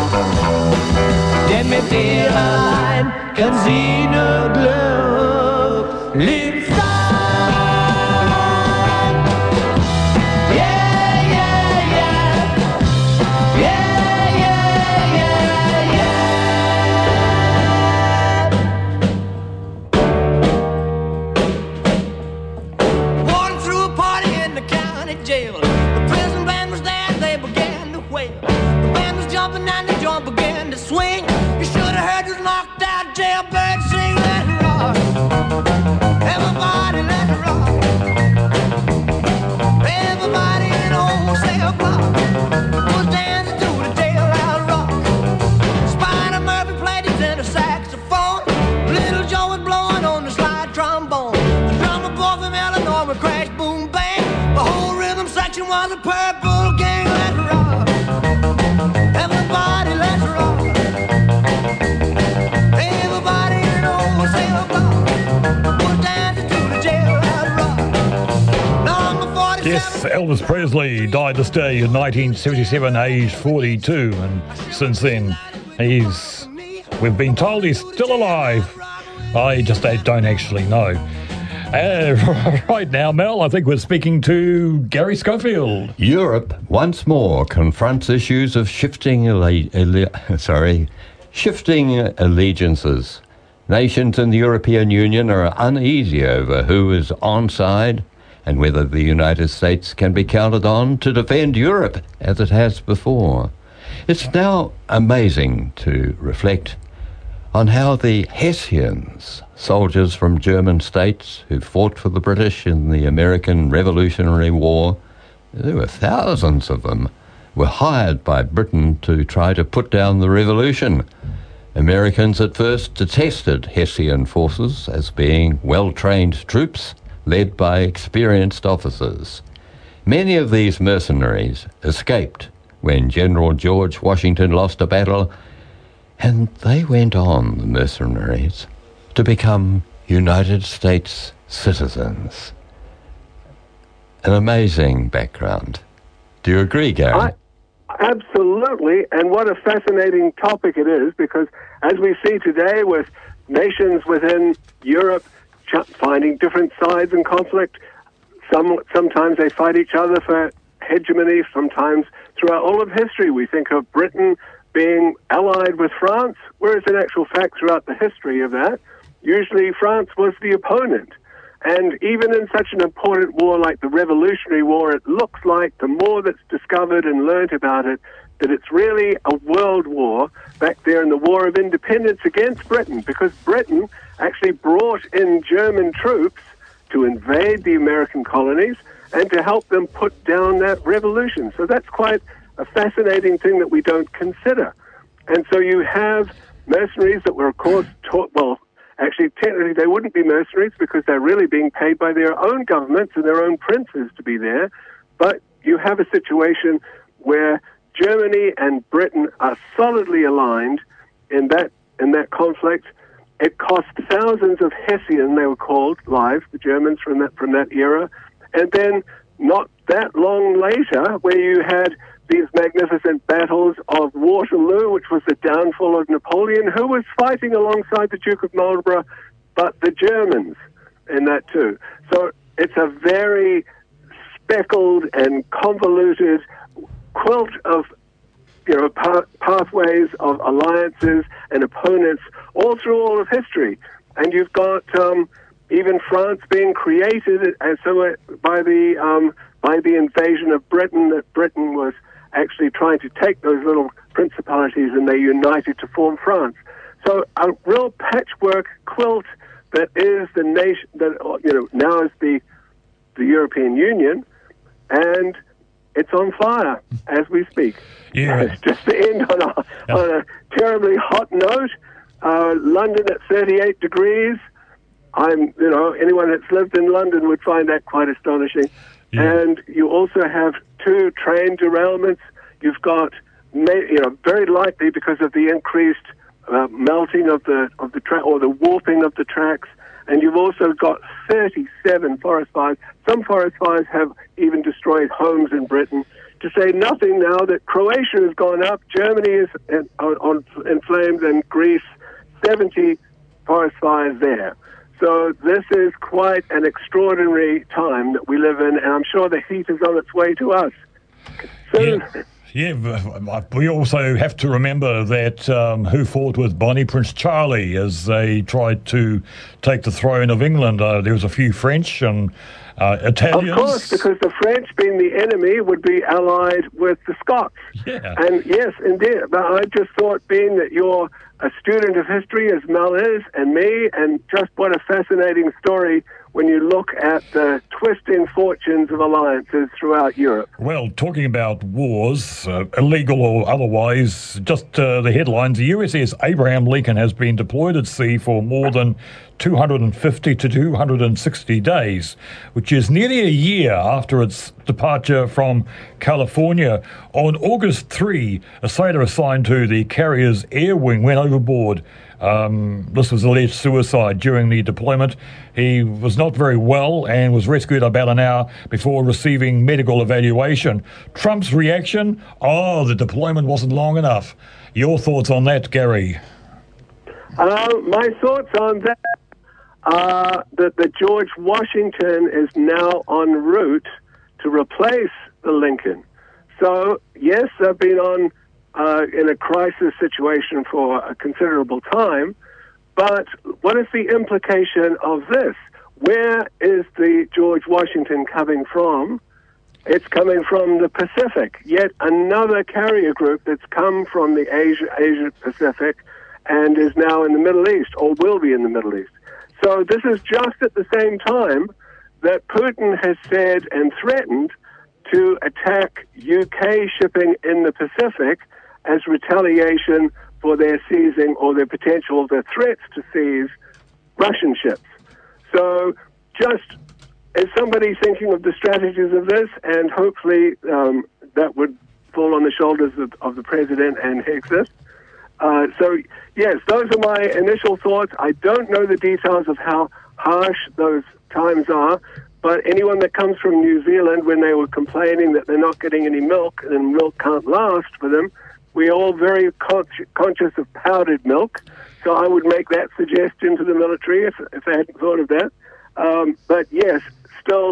Denn mit dir allein kann sie nur glücklich sein. Swing, you should have heard this knocked out jailbird sing, let it rock. Everybody let it rock. Everybody in the wholesale block was dancing to the jailhouse rock. Spider Murphy played his tenor saxophone. Little Joe was blowing on the slide trombone. The drummer boy from Illinois would crash, boom, bang. The whole rhythm section was a purple gang, let it rock. Everybody let it rock. Yes, Elvis Presley died this day in 1977, aged 42, and since then we've been told he's still alive. I just don't actually know. Right now, Mel, I think we're speaking to Gary Schofield. Europe once more confronts issues of shifting allegiances. Nations in the European Union are uneasy over who is on side and whether the United States can be counted on to defend Europe as it has before. It's now amazing to reflect on how the Hessians, soldiers from German states who fought for the British in the American Revolutionary War, there were thousands of them, were hired by Britain to try to put down the revolution. Americans at first detested Hessian forces as being well-trained troops led by experienced officers. Many of these mercenaries escaped when General George Washington lost a battle, and they went on, the mercenaries, to become United States citizens. An amazing background. Do you agree, Gary? Absolutely, and what a fascinating topic it is, because as we see today with nations within Europe finding different sides in conflict, sometimes they fight each other for hegemony, sometimes throughout all of history we think of Britain being allied with France whereas in actual fact, throughout the history of that, usually France was the opponent. And even in such an important war like the Revolutionary War, it looks like the more that's discovered and learnt about it, that it's really a world war back there in the War of Independence against Britain, because Britain actually brought in German troops to invade the American colonies and to help them put down that revolution. So that's quite a fascinating thing that we don't consider. And so you have mercenaries that were, of course, actually, technically, they wouldn't be mercenaries because they're really being paid by their own governments and their own princes to be there. But you have a situation where Germany and Britain are solidly aligned in that conflict. It cost thousands of Hessian, they were called, lives, the Germans from that era. And then not that long later, where you had these magnificent battles of Waterloo, which was the downfall of Napoleon, who was fighting alongside the Duke of Marlborough, but the Germans in that too. So it's a very speckled and convoluted quilt of pathways of alliances and opponents all through all of history. And you've got even France being created as so by the invasion of Britain, that Britain was actually trying to take those little principalities and they united to form France. So a real patchwork quilt that is the nation that now is the European Union, and it's on fire as we speak. Yeah. Just to end on a terribly hot note, London at 38 degrees. Anyone that's lived in London would find that quite astonishing. Yeah. And you also have 2 train derailments. You've got, very likely because of the increased melting of the track or the warping of the tracks. And you've also got 37 forest fires. Some forest fires have even destroyed homes in Britain. To say nothing now that Croatia has gone up, Germany is in flames, and Greece, 70 forest fires there. So this is quite an extraordinary time that we live in, and I'm sure the heat is on its way to us soon. Yeah, we also have to remember that who fought with Bonnie Prince Charlie as they tried to take the throne of England. There was a few French and Italians. Of course, because the French, being the enemy, would be allied with the Scots. Yeah. And yes, indeed. But I just thought, being that you're a student of history, as Mel is, and me, and just what a fascinating story when you look at the twisting fortunes of alliances throughout Europe. Well, talking about wars, illegal or otherwise, just the headlines, the USS Abraham Lincoln has been deployed at sea for more than 250 to 260 days, which is nearly a year after its departure from California. On August 3, a sailor assigned to the carrier's air wing went overboard. This was alleged suicide during the deployment. He was not very well and was rescued about an hour before receiving medical evaluation. Trump's reaction? The deployment wasn't long enough. Your thoughts on that, Gary? My thoughts on that are that the George Washington is now en route to replace the Lincoln. So, yes, they've been on in a crisis situation for a considerable time, but what is the implication of this? Where is the George Washington coming from? It's coming from the Pacific, yet another carrier group that's come from the Asia Pacific and is now in the Middle East, or will be in the Middle East. So this is just at the same time that Putin has said and threatened to attack UK shipping in the Pacific as retaliation for their seizing or their threats to seize Russian ships. So just as somebody thinking of the strategies of this, and hopefully that would fall on the shoulders of the president and Hexas. So, yes, those are my initial thoughts. I don't know the details of how harsh those times are, but anyone that comes from New Zealand, when they were complaining that they're not getting any milk and milk can't last for them, we're all very conscious of powdered milk. So I would make that suggestion to the military if they hadn't thought of that. But yes, still,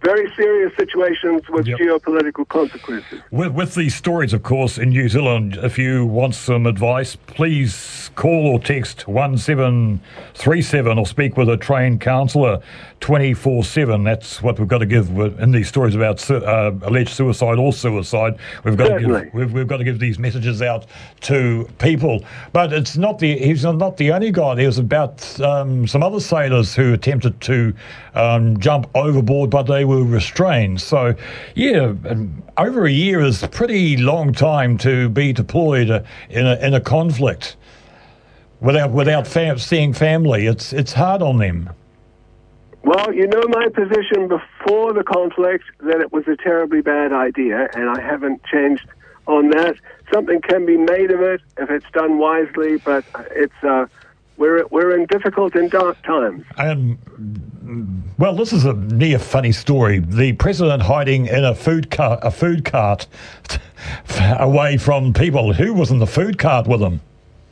very serious situations with geopolitical consequences. With these stories, of course, in New Zealand, if you want some advice, please call or text 1737 or speak with a trained counsellor 24/7. That's what we've got to give in these stories about alleged suicide or suicide. We've got to give these messages out to people. But he's not the only guy. There's about some other sailors who attempted to jump overboard, but they were restrained. So, over a year is a pretty long time to be deployed in a conflict without seeing family. It's hard on them. Well, you know my position before the conflict, that it was a terribly bad idea, and I haven't changed on that. Something can be made of it if it's done wisely, but it's we're in difficult and dark times. Well, this is a near funny story. The president hiding in a food cart away from people. Who was in the food cart with him?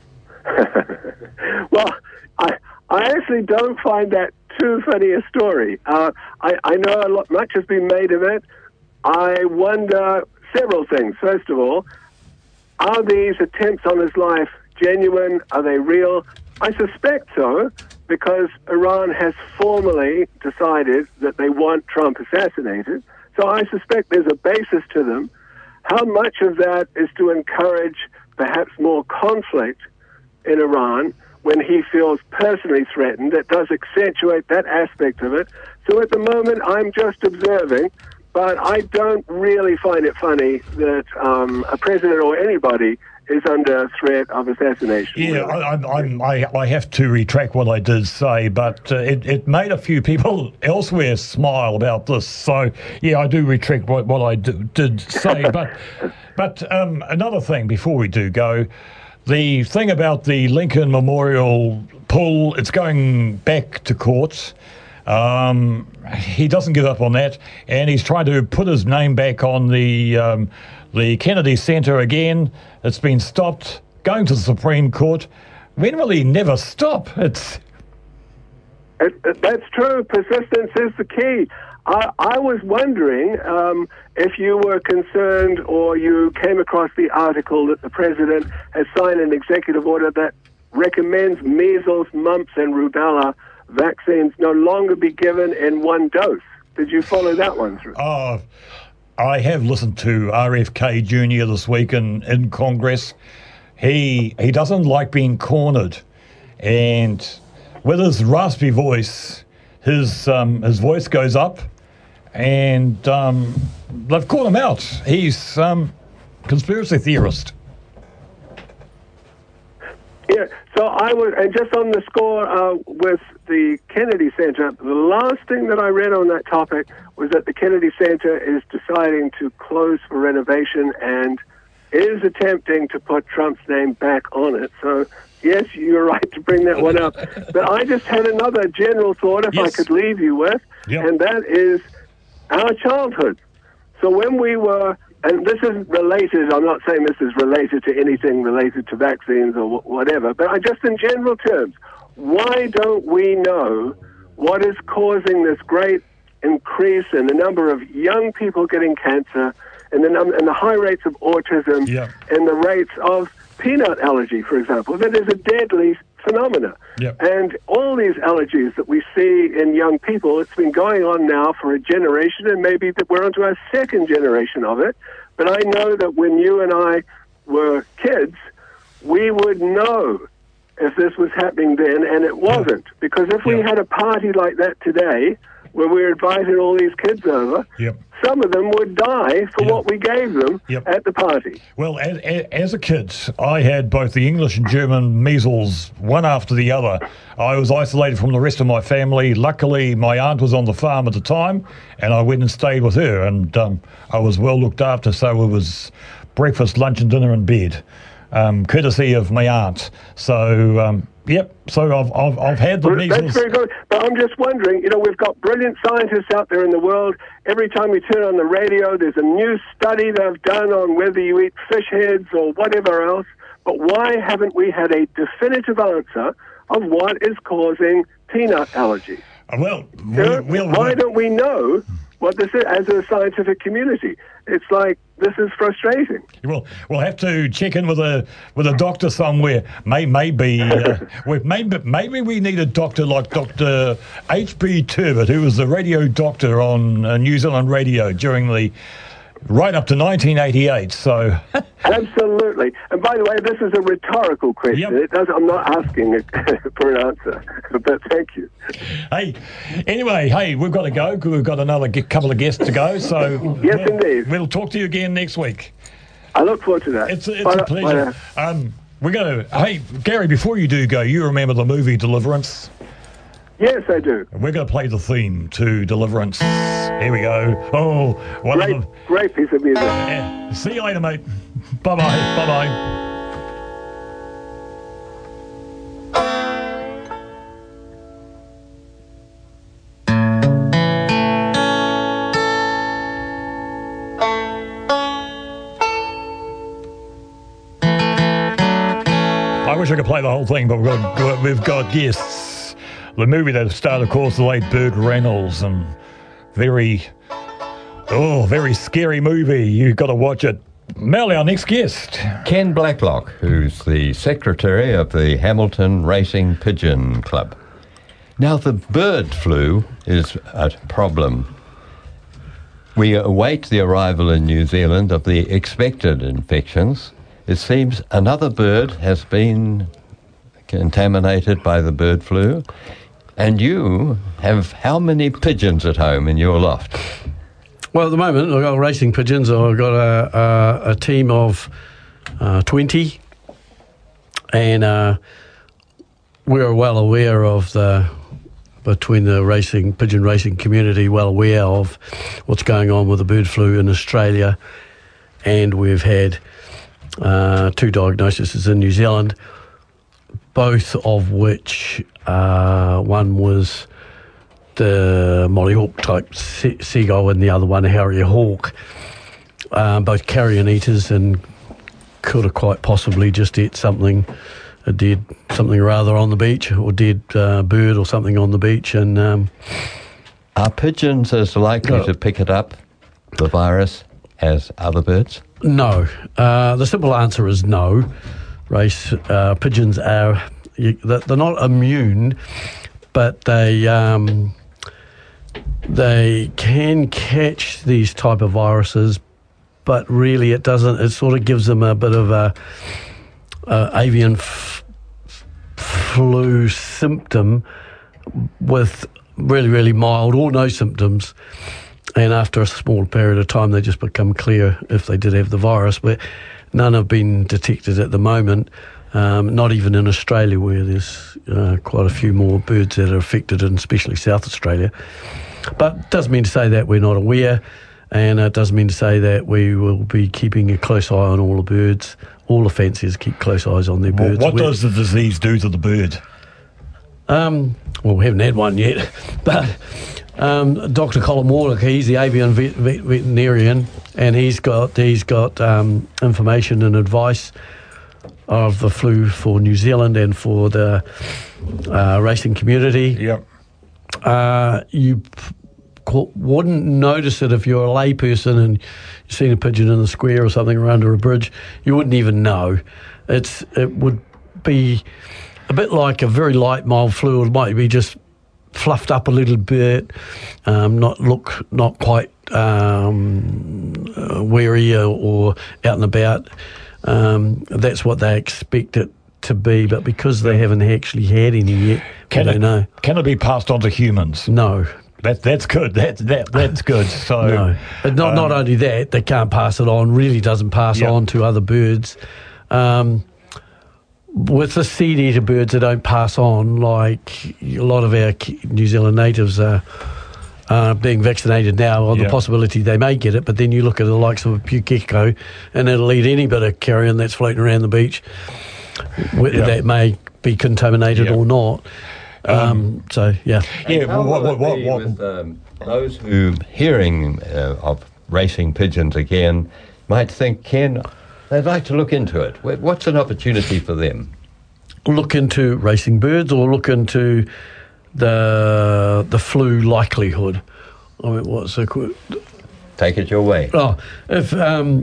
Well, I actually don't find that too funny a story. I know much has been made of it. I wonder several things. First of all, are these attempts on his life genuine? Are they real? I suspect so, because Iran has formally decided that they want Trump assassinated. So I suspect there's a basis to them. How much of that is to encourage perhaps more conflict in Iran when he feels personally threatened? That does accentuate that aspect of it. So at the moment, I'm just observing, but I don't really find it funny that a president or anybody is under threat of assassination. Yeah, I have to retract what I did say, but it made a few people elsewhere smile about this. So, yeah, I do retract what I did say. but another thing before we do go, the thing about the Lincoln Memorial pull, it's going back to courts. He doesn't give up on that, and he's trying to put his name back on the Kennedy Center again. It's been stopped, going to the Supreme Court. When will he never stop? That's true. Persistence is the key. I was wondering if you were concerned or you came across the article that the president has signed an executive order that recommends measles, mumps, and rubella vaccines no longer be given in one dose. Did you follow that one through? I have listened to RFK Jr. this week in Congress. He doesn't like being cornered, and with his raspy voice, his voice goes up, and they've caught him out. He's conspiracy theorist. Yeah, so I would, and just on the score with the Kennedy Center, the last thing that I read on that topic was that the Kennedy Center is deciding to close for renovation and is attempting to put Trump's name back on it. So, yes, you're right to bring that one up. But I just had another general thought, if I could leave you with, and that is our childhood. So when we were, and this isn't related, I'm not saying this is related to anything related to vaccines or whatever, but just in general terms, why don't we know what is causing this great increase in the number of young people getting cancer and the high rates of autism and the rates of peanut allergy, for example? That is a deadly phenomena. And all these allergies that we see in young people, it's been going on now for a generation, and maybe that we're onto our second generation of it. But I know that when you and I were kids, we would know if this was happening then, and it wasn't. Because if we had a party like that today, where we invited all these kids over, some of them would die for what we gave them at the party. Well, as a kid, I had both the English and German measles, one after the other. I was isolated from the rest of my family. Luckily, my aunt was on the farm at the time, and I went and stayed with her, and I was well looked after, so it was breakfast, lunch, and dinner in bed, courtesy of my aunt. So, so I've had the measles. That's very good. But I'm just wondering, we've got brilliant scientists out there in the world. Every time we turn on the radio, there's a new study they've done on whether you eat fish heads or whatever else. But why haven't we had a definitive answer of what is causing peanut allergy? Well, why don't we know what this is as a scientific community. It's like, this is frustrating. Well, we'll have to check in with a doctor somewhere. Maybe we need a doctor like Dr. H.B. Turbot, who was the radio doctor on New Zealand radio during the right up to 1988. So absolutely. And by the way, this is a rhetorical question. Yep. I'm not asking for an answer, but thank you. Hey, anyway, we've got to go. We've got another couple of guests to go. So yes, indeed. We'll talk to you again next week. I look forward to that. It's a pleasure. We're going to. Hey, Gary, before you do go, you remember the movie Deliverance? Yes, I do. We're going to play the theme to Deliverance. Here we go. Oh, great piece of music. Yeah. See you later, mate. Bye-bye. Bye-bye. I wish I could play the whole thing, but we've got guests. The movie that starred, of course, the late Burt Reynolds, and very scary movie. You've got to watch it. Mel, our next guest. Ken Blacklock, who's the secretary of the Hamilton Racing Pigeon Club. Now, the bird flu is a problem. We await the arrival in New Zealand of the expected infections. It seems another bird has been contaminated by the bird flu. And you have how many pigeons at home in your loft? Well, at the moment, I've got racing pigeons. I've got a team of 20. And we're well aware of between the pigeon racing community, well aware of what's going on with the bird flu in Australia. And we've had 2 diagnoses in New Zealand, both of which one was the mollyhawk type seagull and the other one a harrier hawk, both carrion eaters, and could have quite possibly just ate something rather on the beach, or dead bird or something on the beach. And are pigeons as likely to pick it up, the virus, as other birds? No. The simple answer is no. Pigeons are, they're not immune, but they can catch these type of viruses, but really it doesn't. It sort of gives them a bit of a avian flu symptom with really, really mild or no symptoms. And after a small period of time, they just become clear if they did have the virus. But none have been detected at the moment, not even in Australia, where there's quite a few more birds that are affected, and especially South Australia. But it doesn't mean to say that we're not aware, and it doesn't mean to say that we will be keeping a close eye on all the birds. All the fanciers keep close eyes on their birds. What does the disease do to the bird? Well, we haven't had one yet, but Dr. Colin Warlock, he's the avian veterinarian, and he's got information and advice of the flu for New Zealand and for the racing community. Yep. You wouldn't notice it if you're a layperson and you've seen a pigeon in the square or something, or under a bridge. You wouldn't even know. It would be a bit like a very light, mild flu. It might be just fluffed up a little bit, not quite weary or out and about. That's what they expect it to be, but because they haven't actually had any yet, they know. Can it be passed on to humans? No. That's good. That's good. So no. But not only that, they can't pass it on. Really doesn't pass on to other birds. With the seed-eater birds, they don't pass on. Like a lot of our New Zealand natives are being vaccinated now on the possibility they may get it, but then you look at the likes of a pukeko, and it'll eat any bit of carrion that's floating around the beach that may be contaminated or not. With those who hearing of racing pigeons again might think, Ken, they'd like to look into it. What's an opportunity for them? Look into racing birds, or look into the flu likelihood. I mean, what's the... Take it your way. Oh, if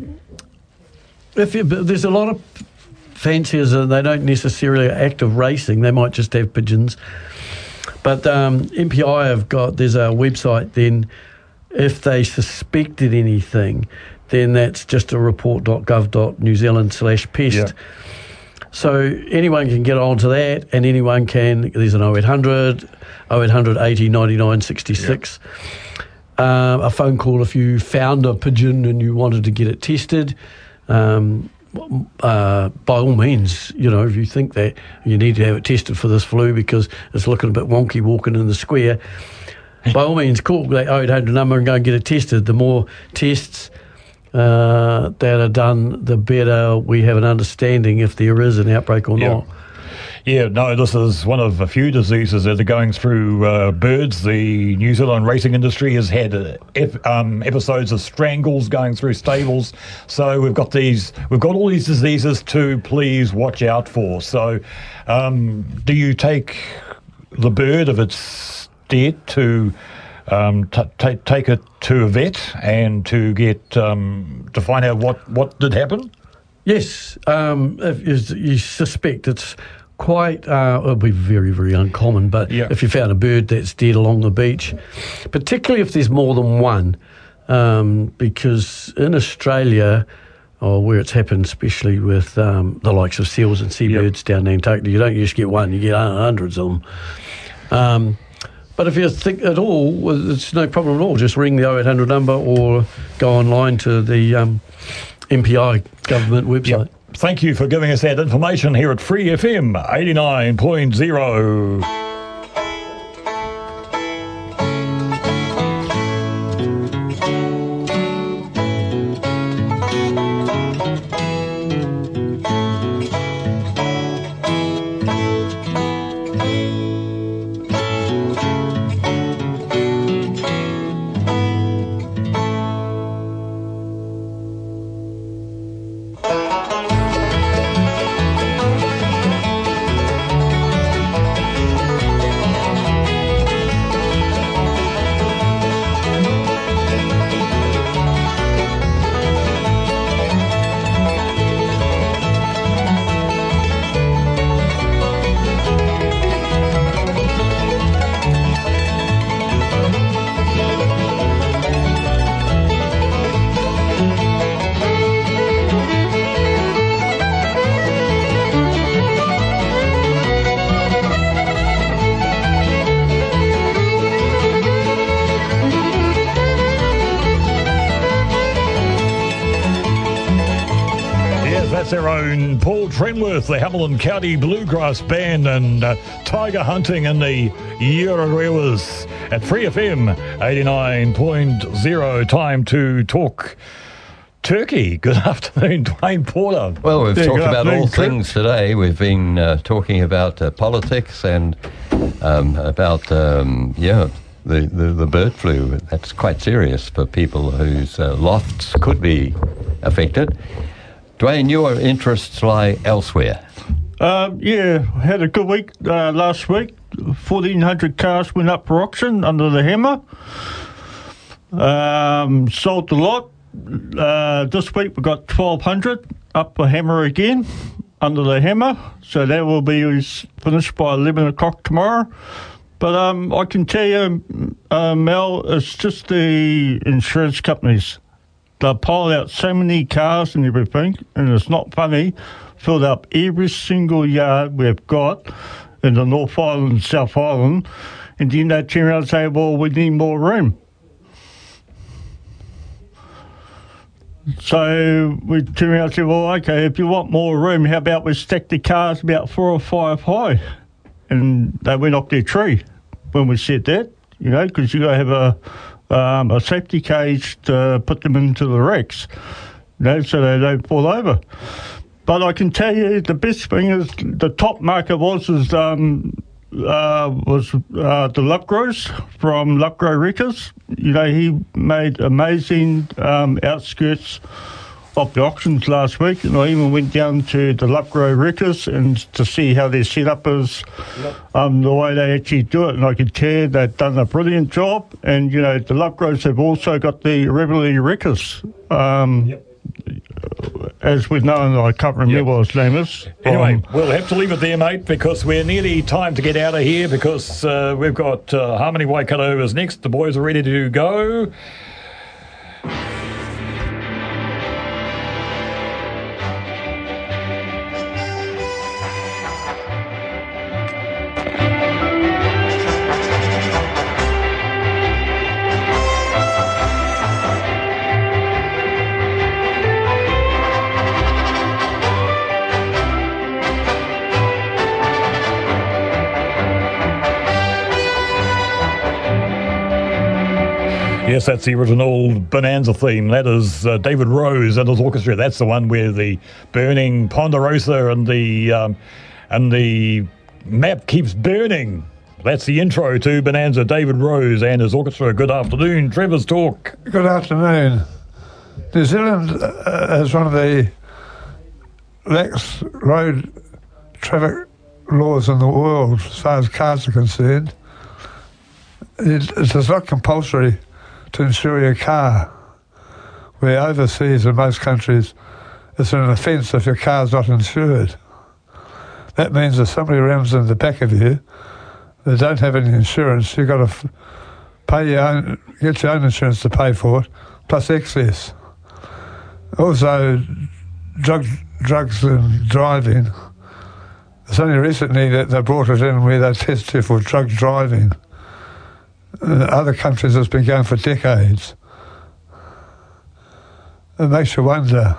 there's a lot of fanciers and they don't necessarily active racing, they might just have pigeons. But MPI there's a website, then if they suspected anything, then that's just a report.gov.nz/pest. Yeah. So anyone can get onto that, and anyone can, there's an 0800 80 99 66. A phone call if you found a pigeon and you wanted to get it tested. By all means, if you think that you need to have it tested for this flu because it's looking a bit wonky walking in the square, by all means, call that 0800 number and go and get it tested. The more tests that are done, the better we have an understanding if there is an outbreak or not. Yeah, no, this is one of a few diseases that are going through birds. The New Zealand racing industry has had episodes of strangles going through stables. So we've got all these diseases to please watch out for. So do you take the bird if it's dead to take it to a vet and to get to find out what did happen? Yes, if you suspect it's quite, it'll be very, very uncommon, but if you found a bird that's dead along the beach, particularly if there's more than one, because in Australia, where it's happened, especially with the likes of seals and seabirds down in Antarctica, you don't just get one, you get hundreds of them. But if you think at all, it's no problem at all. Just ring the 0800 number or go online to the MPI government website. Yep. Thank you for giving us that information here at Free FM 89.0. Their own Paul Trenworth, the Hamilton County Bluegrass Band, and tiger hunting in the Yurarewas at Free FM 89.0. Time to talk turkey. Good afternoon, Dwayne Porter. Well, we've talked about all things today. We've been talking about politics and about the bird flu. That's quite serious for people whose lofts could be affected. Dwayne, your interests lie elsewhere. Had a good week last week. 1,400 cars went up for auction under the hammer. Sold a lot. This week we got 1,200 up for hammer again under the hammer. So that will be finished by 11 o'clock tomorrow. But I can tell you, Mel, it's just the insurance companies. They pile out so many cars and everything, and it's not funny, filled up every single yard we've got in the North Island and South Island, and then they turn around and say, well, we need more room. So we turn around and say, well, okay, if you want more room, how about we stack the cars about 4 or 5 high? And they went off their tree when we said that, because you got to have a safety cage to put them into the racks, so they don't fall over. But I can tell you the best thing is the top marker was the Lovegrows from Lovegrow Wreckers. He made amazing outskirts of the auctions last week, and I even went down to the Lupgrove Wreckers and to see how their setup is, the way they actually do it, and I could tell they've done a brilliant job. And you know, the Lupgroves have also got the Revelry Wreckers. As we know, and I can't remember what his name is. Anyway, we'll have to leave it there, mate, because we're nearly time to get out of here, because we've got Harmony Waikato is next. The boys are ready to go. Yes, that's the original Bonanza theme. That is David Rose and his orchestra. That's the one where the burning Ponderosa and the map keeps burning. That's the intro to Bonanza. David Rose and his orchestra. Good afternoon. Trevor's Talk. Good afternoon. New Zealand is one of the lax road traffic laws in the world as far as cars are concerned. It is not compulsory to insure your car, where overseas in most countries it's an offence if your car's not insured. That means if somebody rams in the back of you, they don't have any insurance, you've got to pay get your own insurance to pay for it, plus excess. Also, drugs and driving. It's only recently that they brought it in where they test you for drug driving. Other countries it's been going for decades. It makes you wonder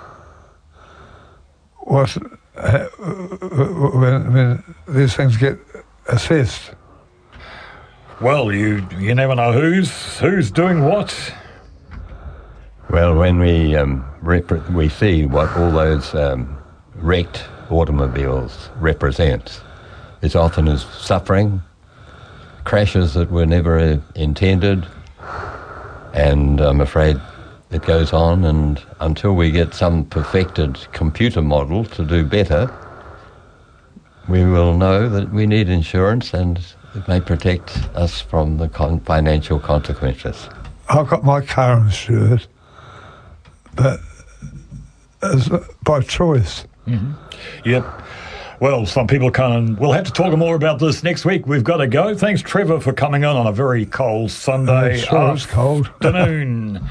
when these things get assessed. Well, you never know who's doing what. Well, when we see what all those wrecked automobiles represent, it's often as suffering, crashes that were never intended, and I'm afraid it goes on, and until we get some perfected computer model to do better, we will know that we need insurance and it may protect us from the financial consequences. I've got my car insured, but it's by choice. Mm-hmm. Yep. Well, some people can't. We'll have to talk more about this next week. We've got to go. Thanks, Trevor, for coming on a very cold Sunday sure it's cold. afternoon.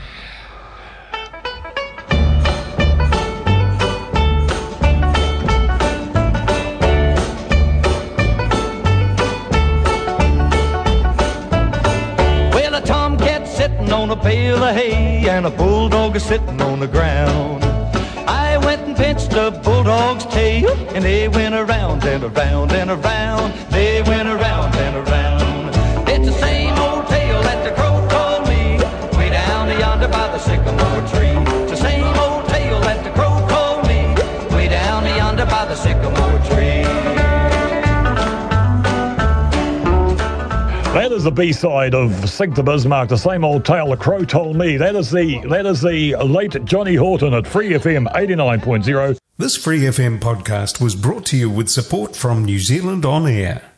Well, a tomcat's sitting on a bale of hay and a bulldog is sitting on the ground. I went and pinched a bulldog's tail, and they went around and around and around. They went around and around. It's the same old tale that the crow told me, way down yonder by the sycamore tree. It's the same old tale that the crow told me, way down yonder by the sycamore tree. That is the B-side of Sink to Bismarck, the same old tale the crow told me. That is the late Johnny Horton at Free FM 89.0. This Free FM podcast was brought to you with support from New Zealand On Air.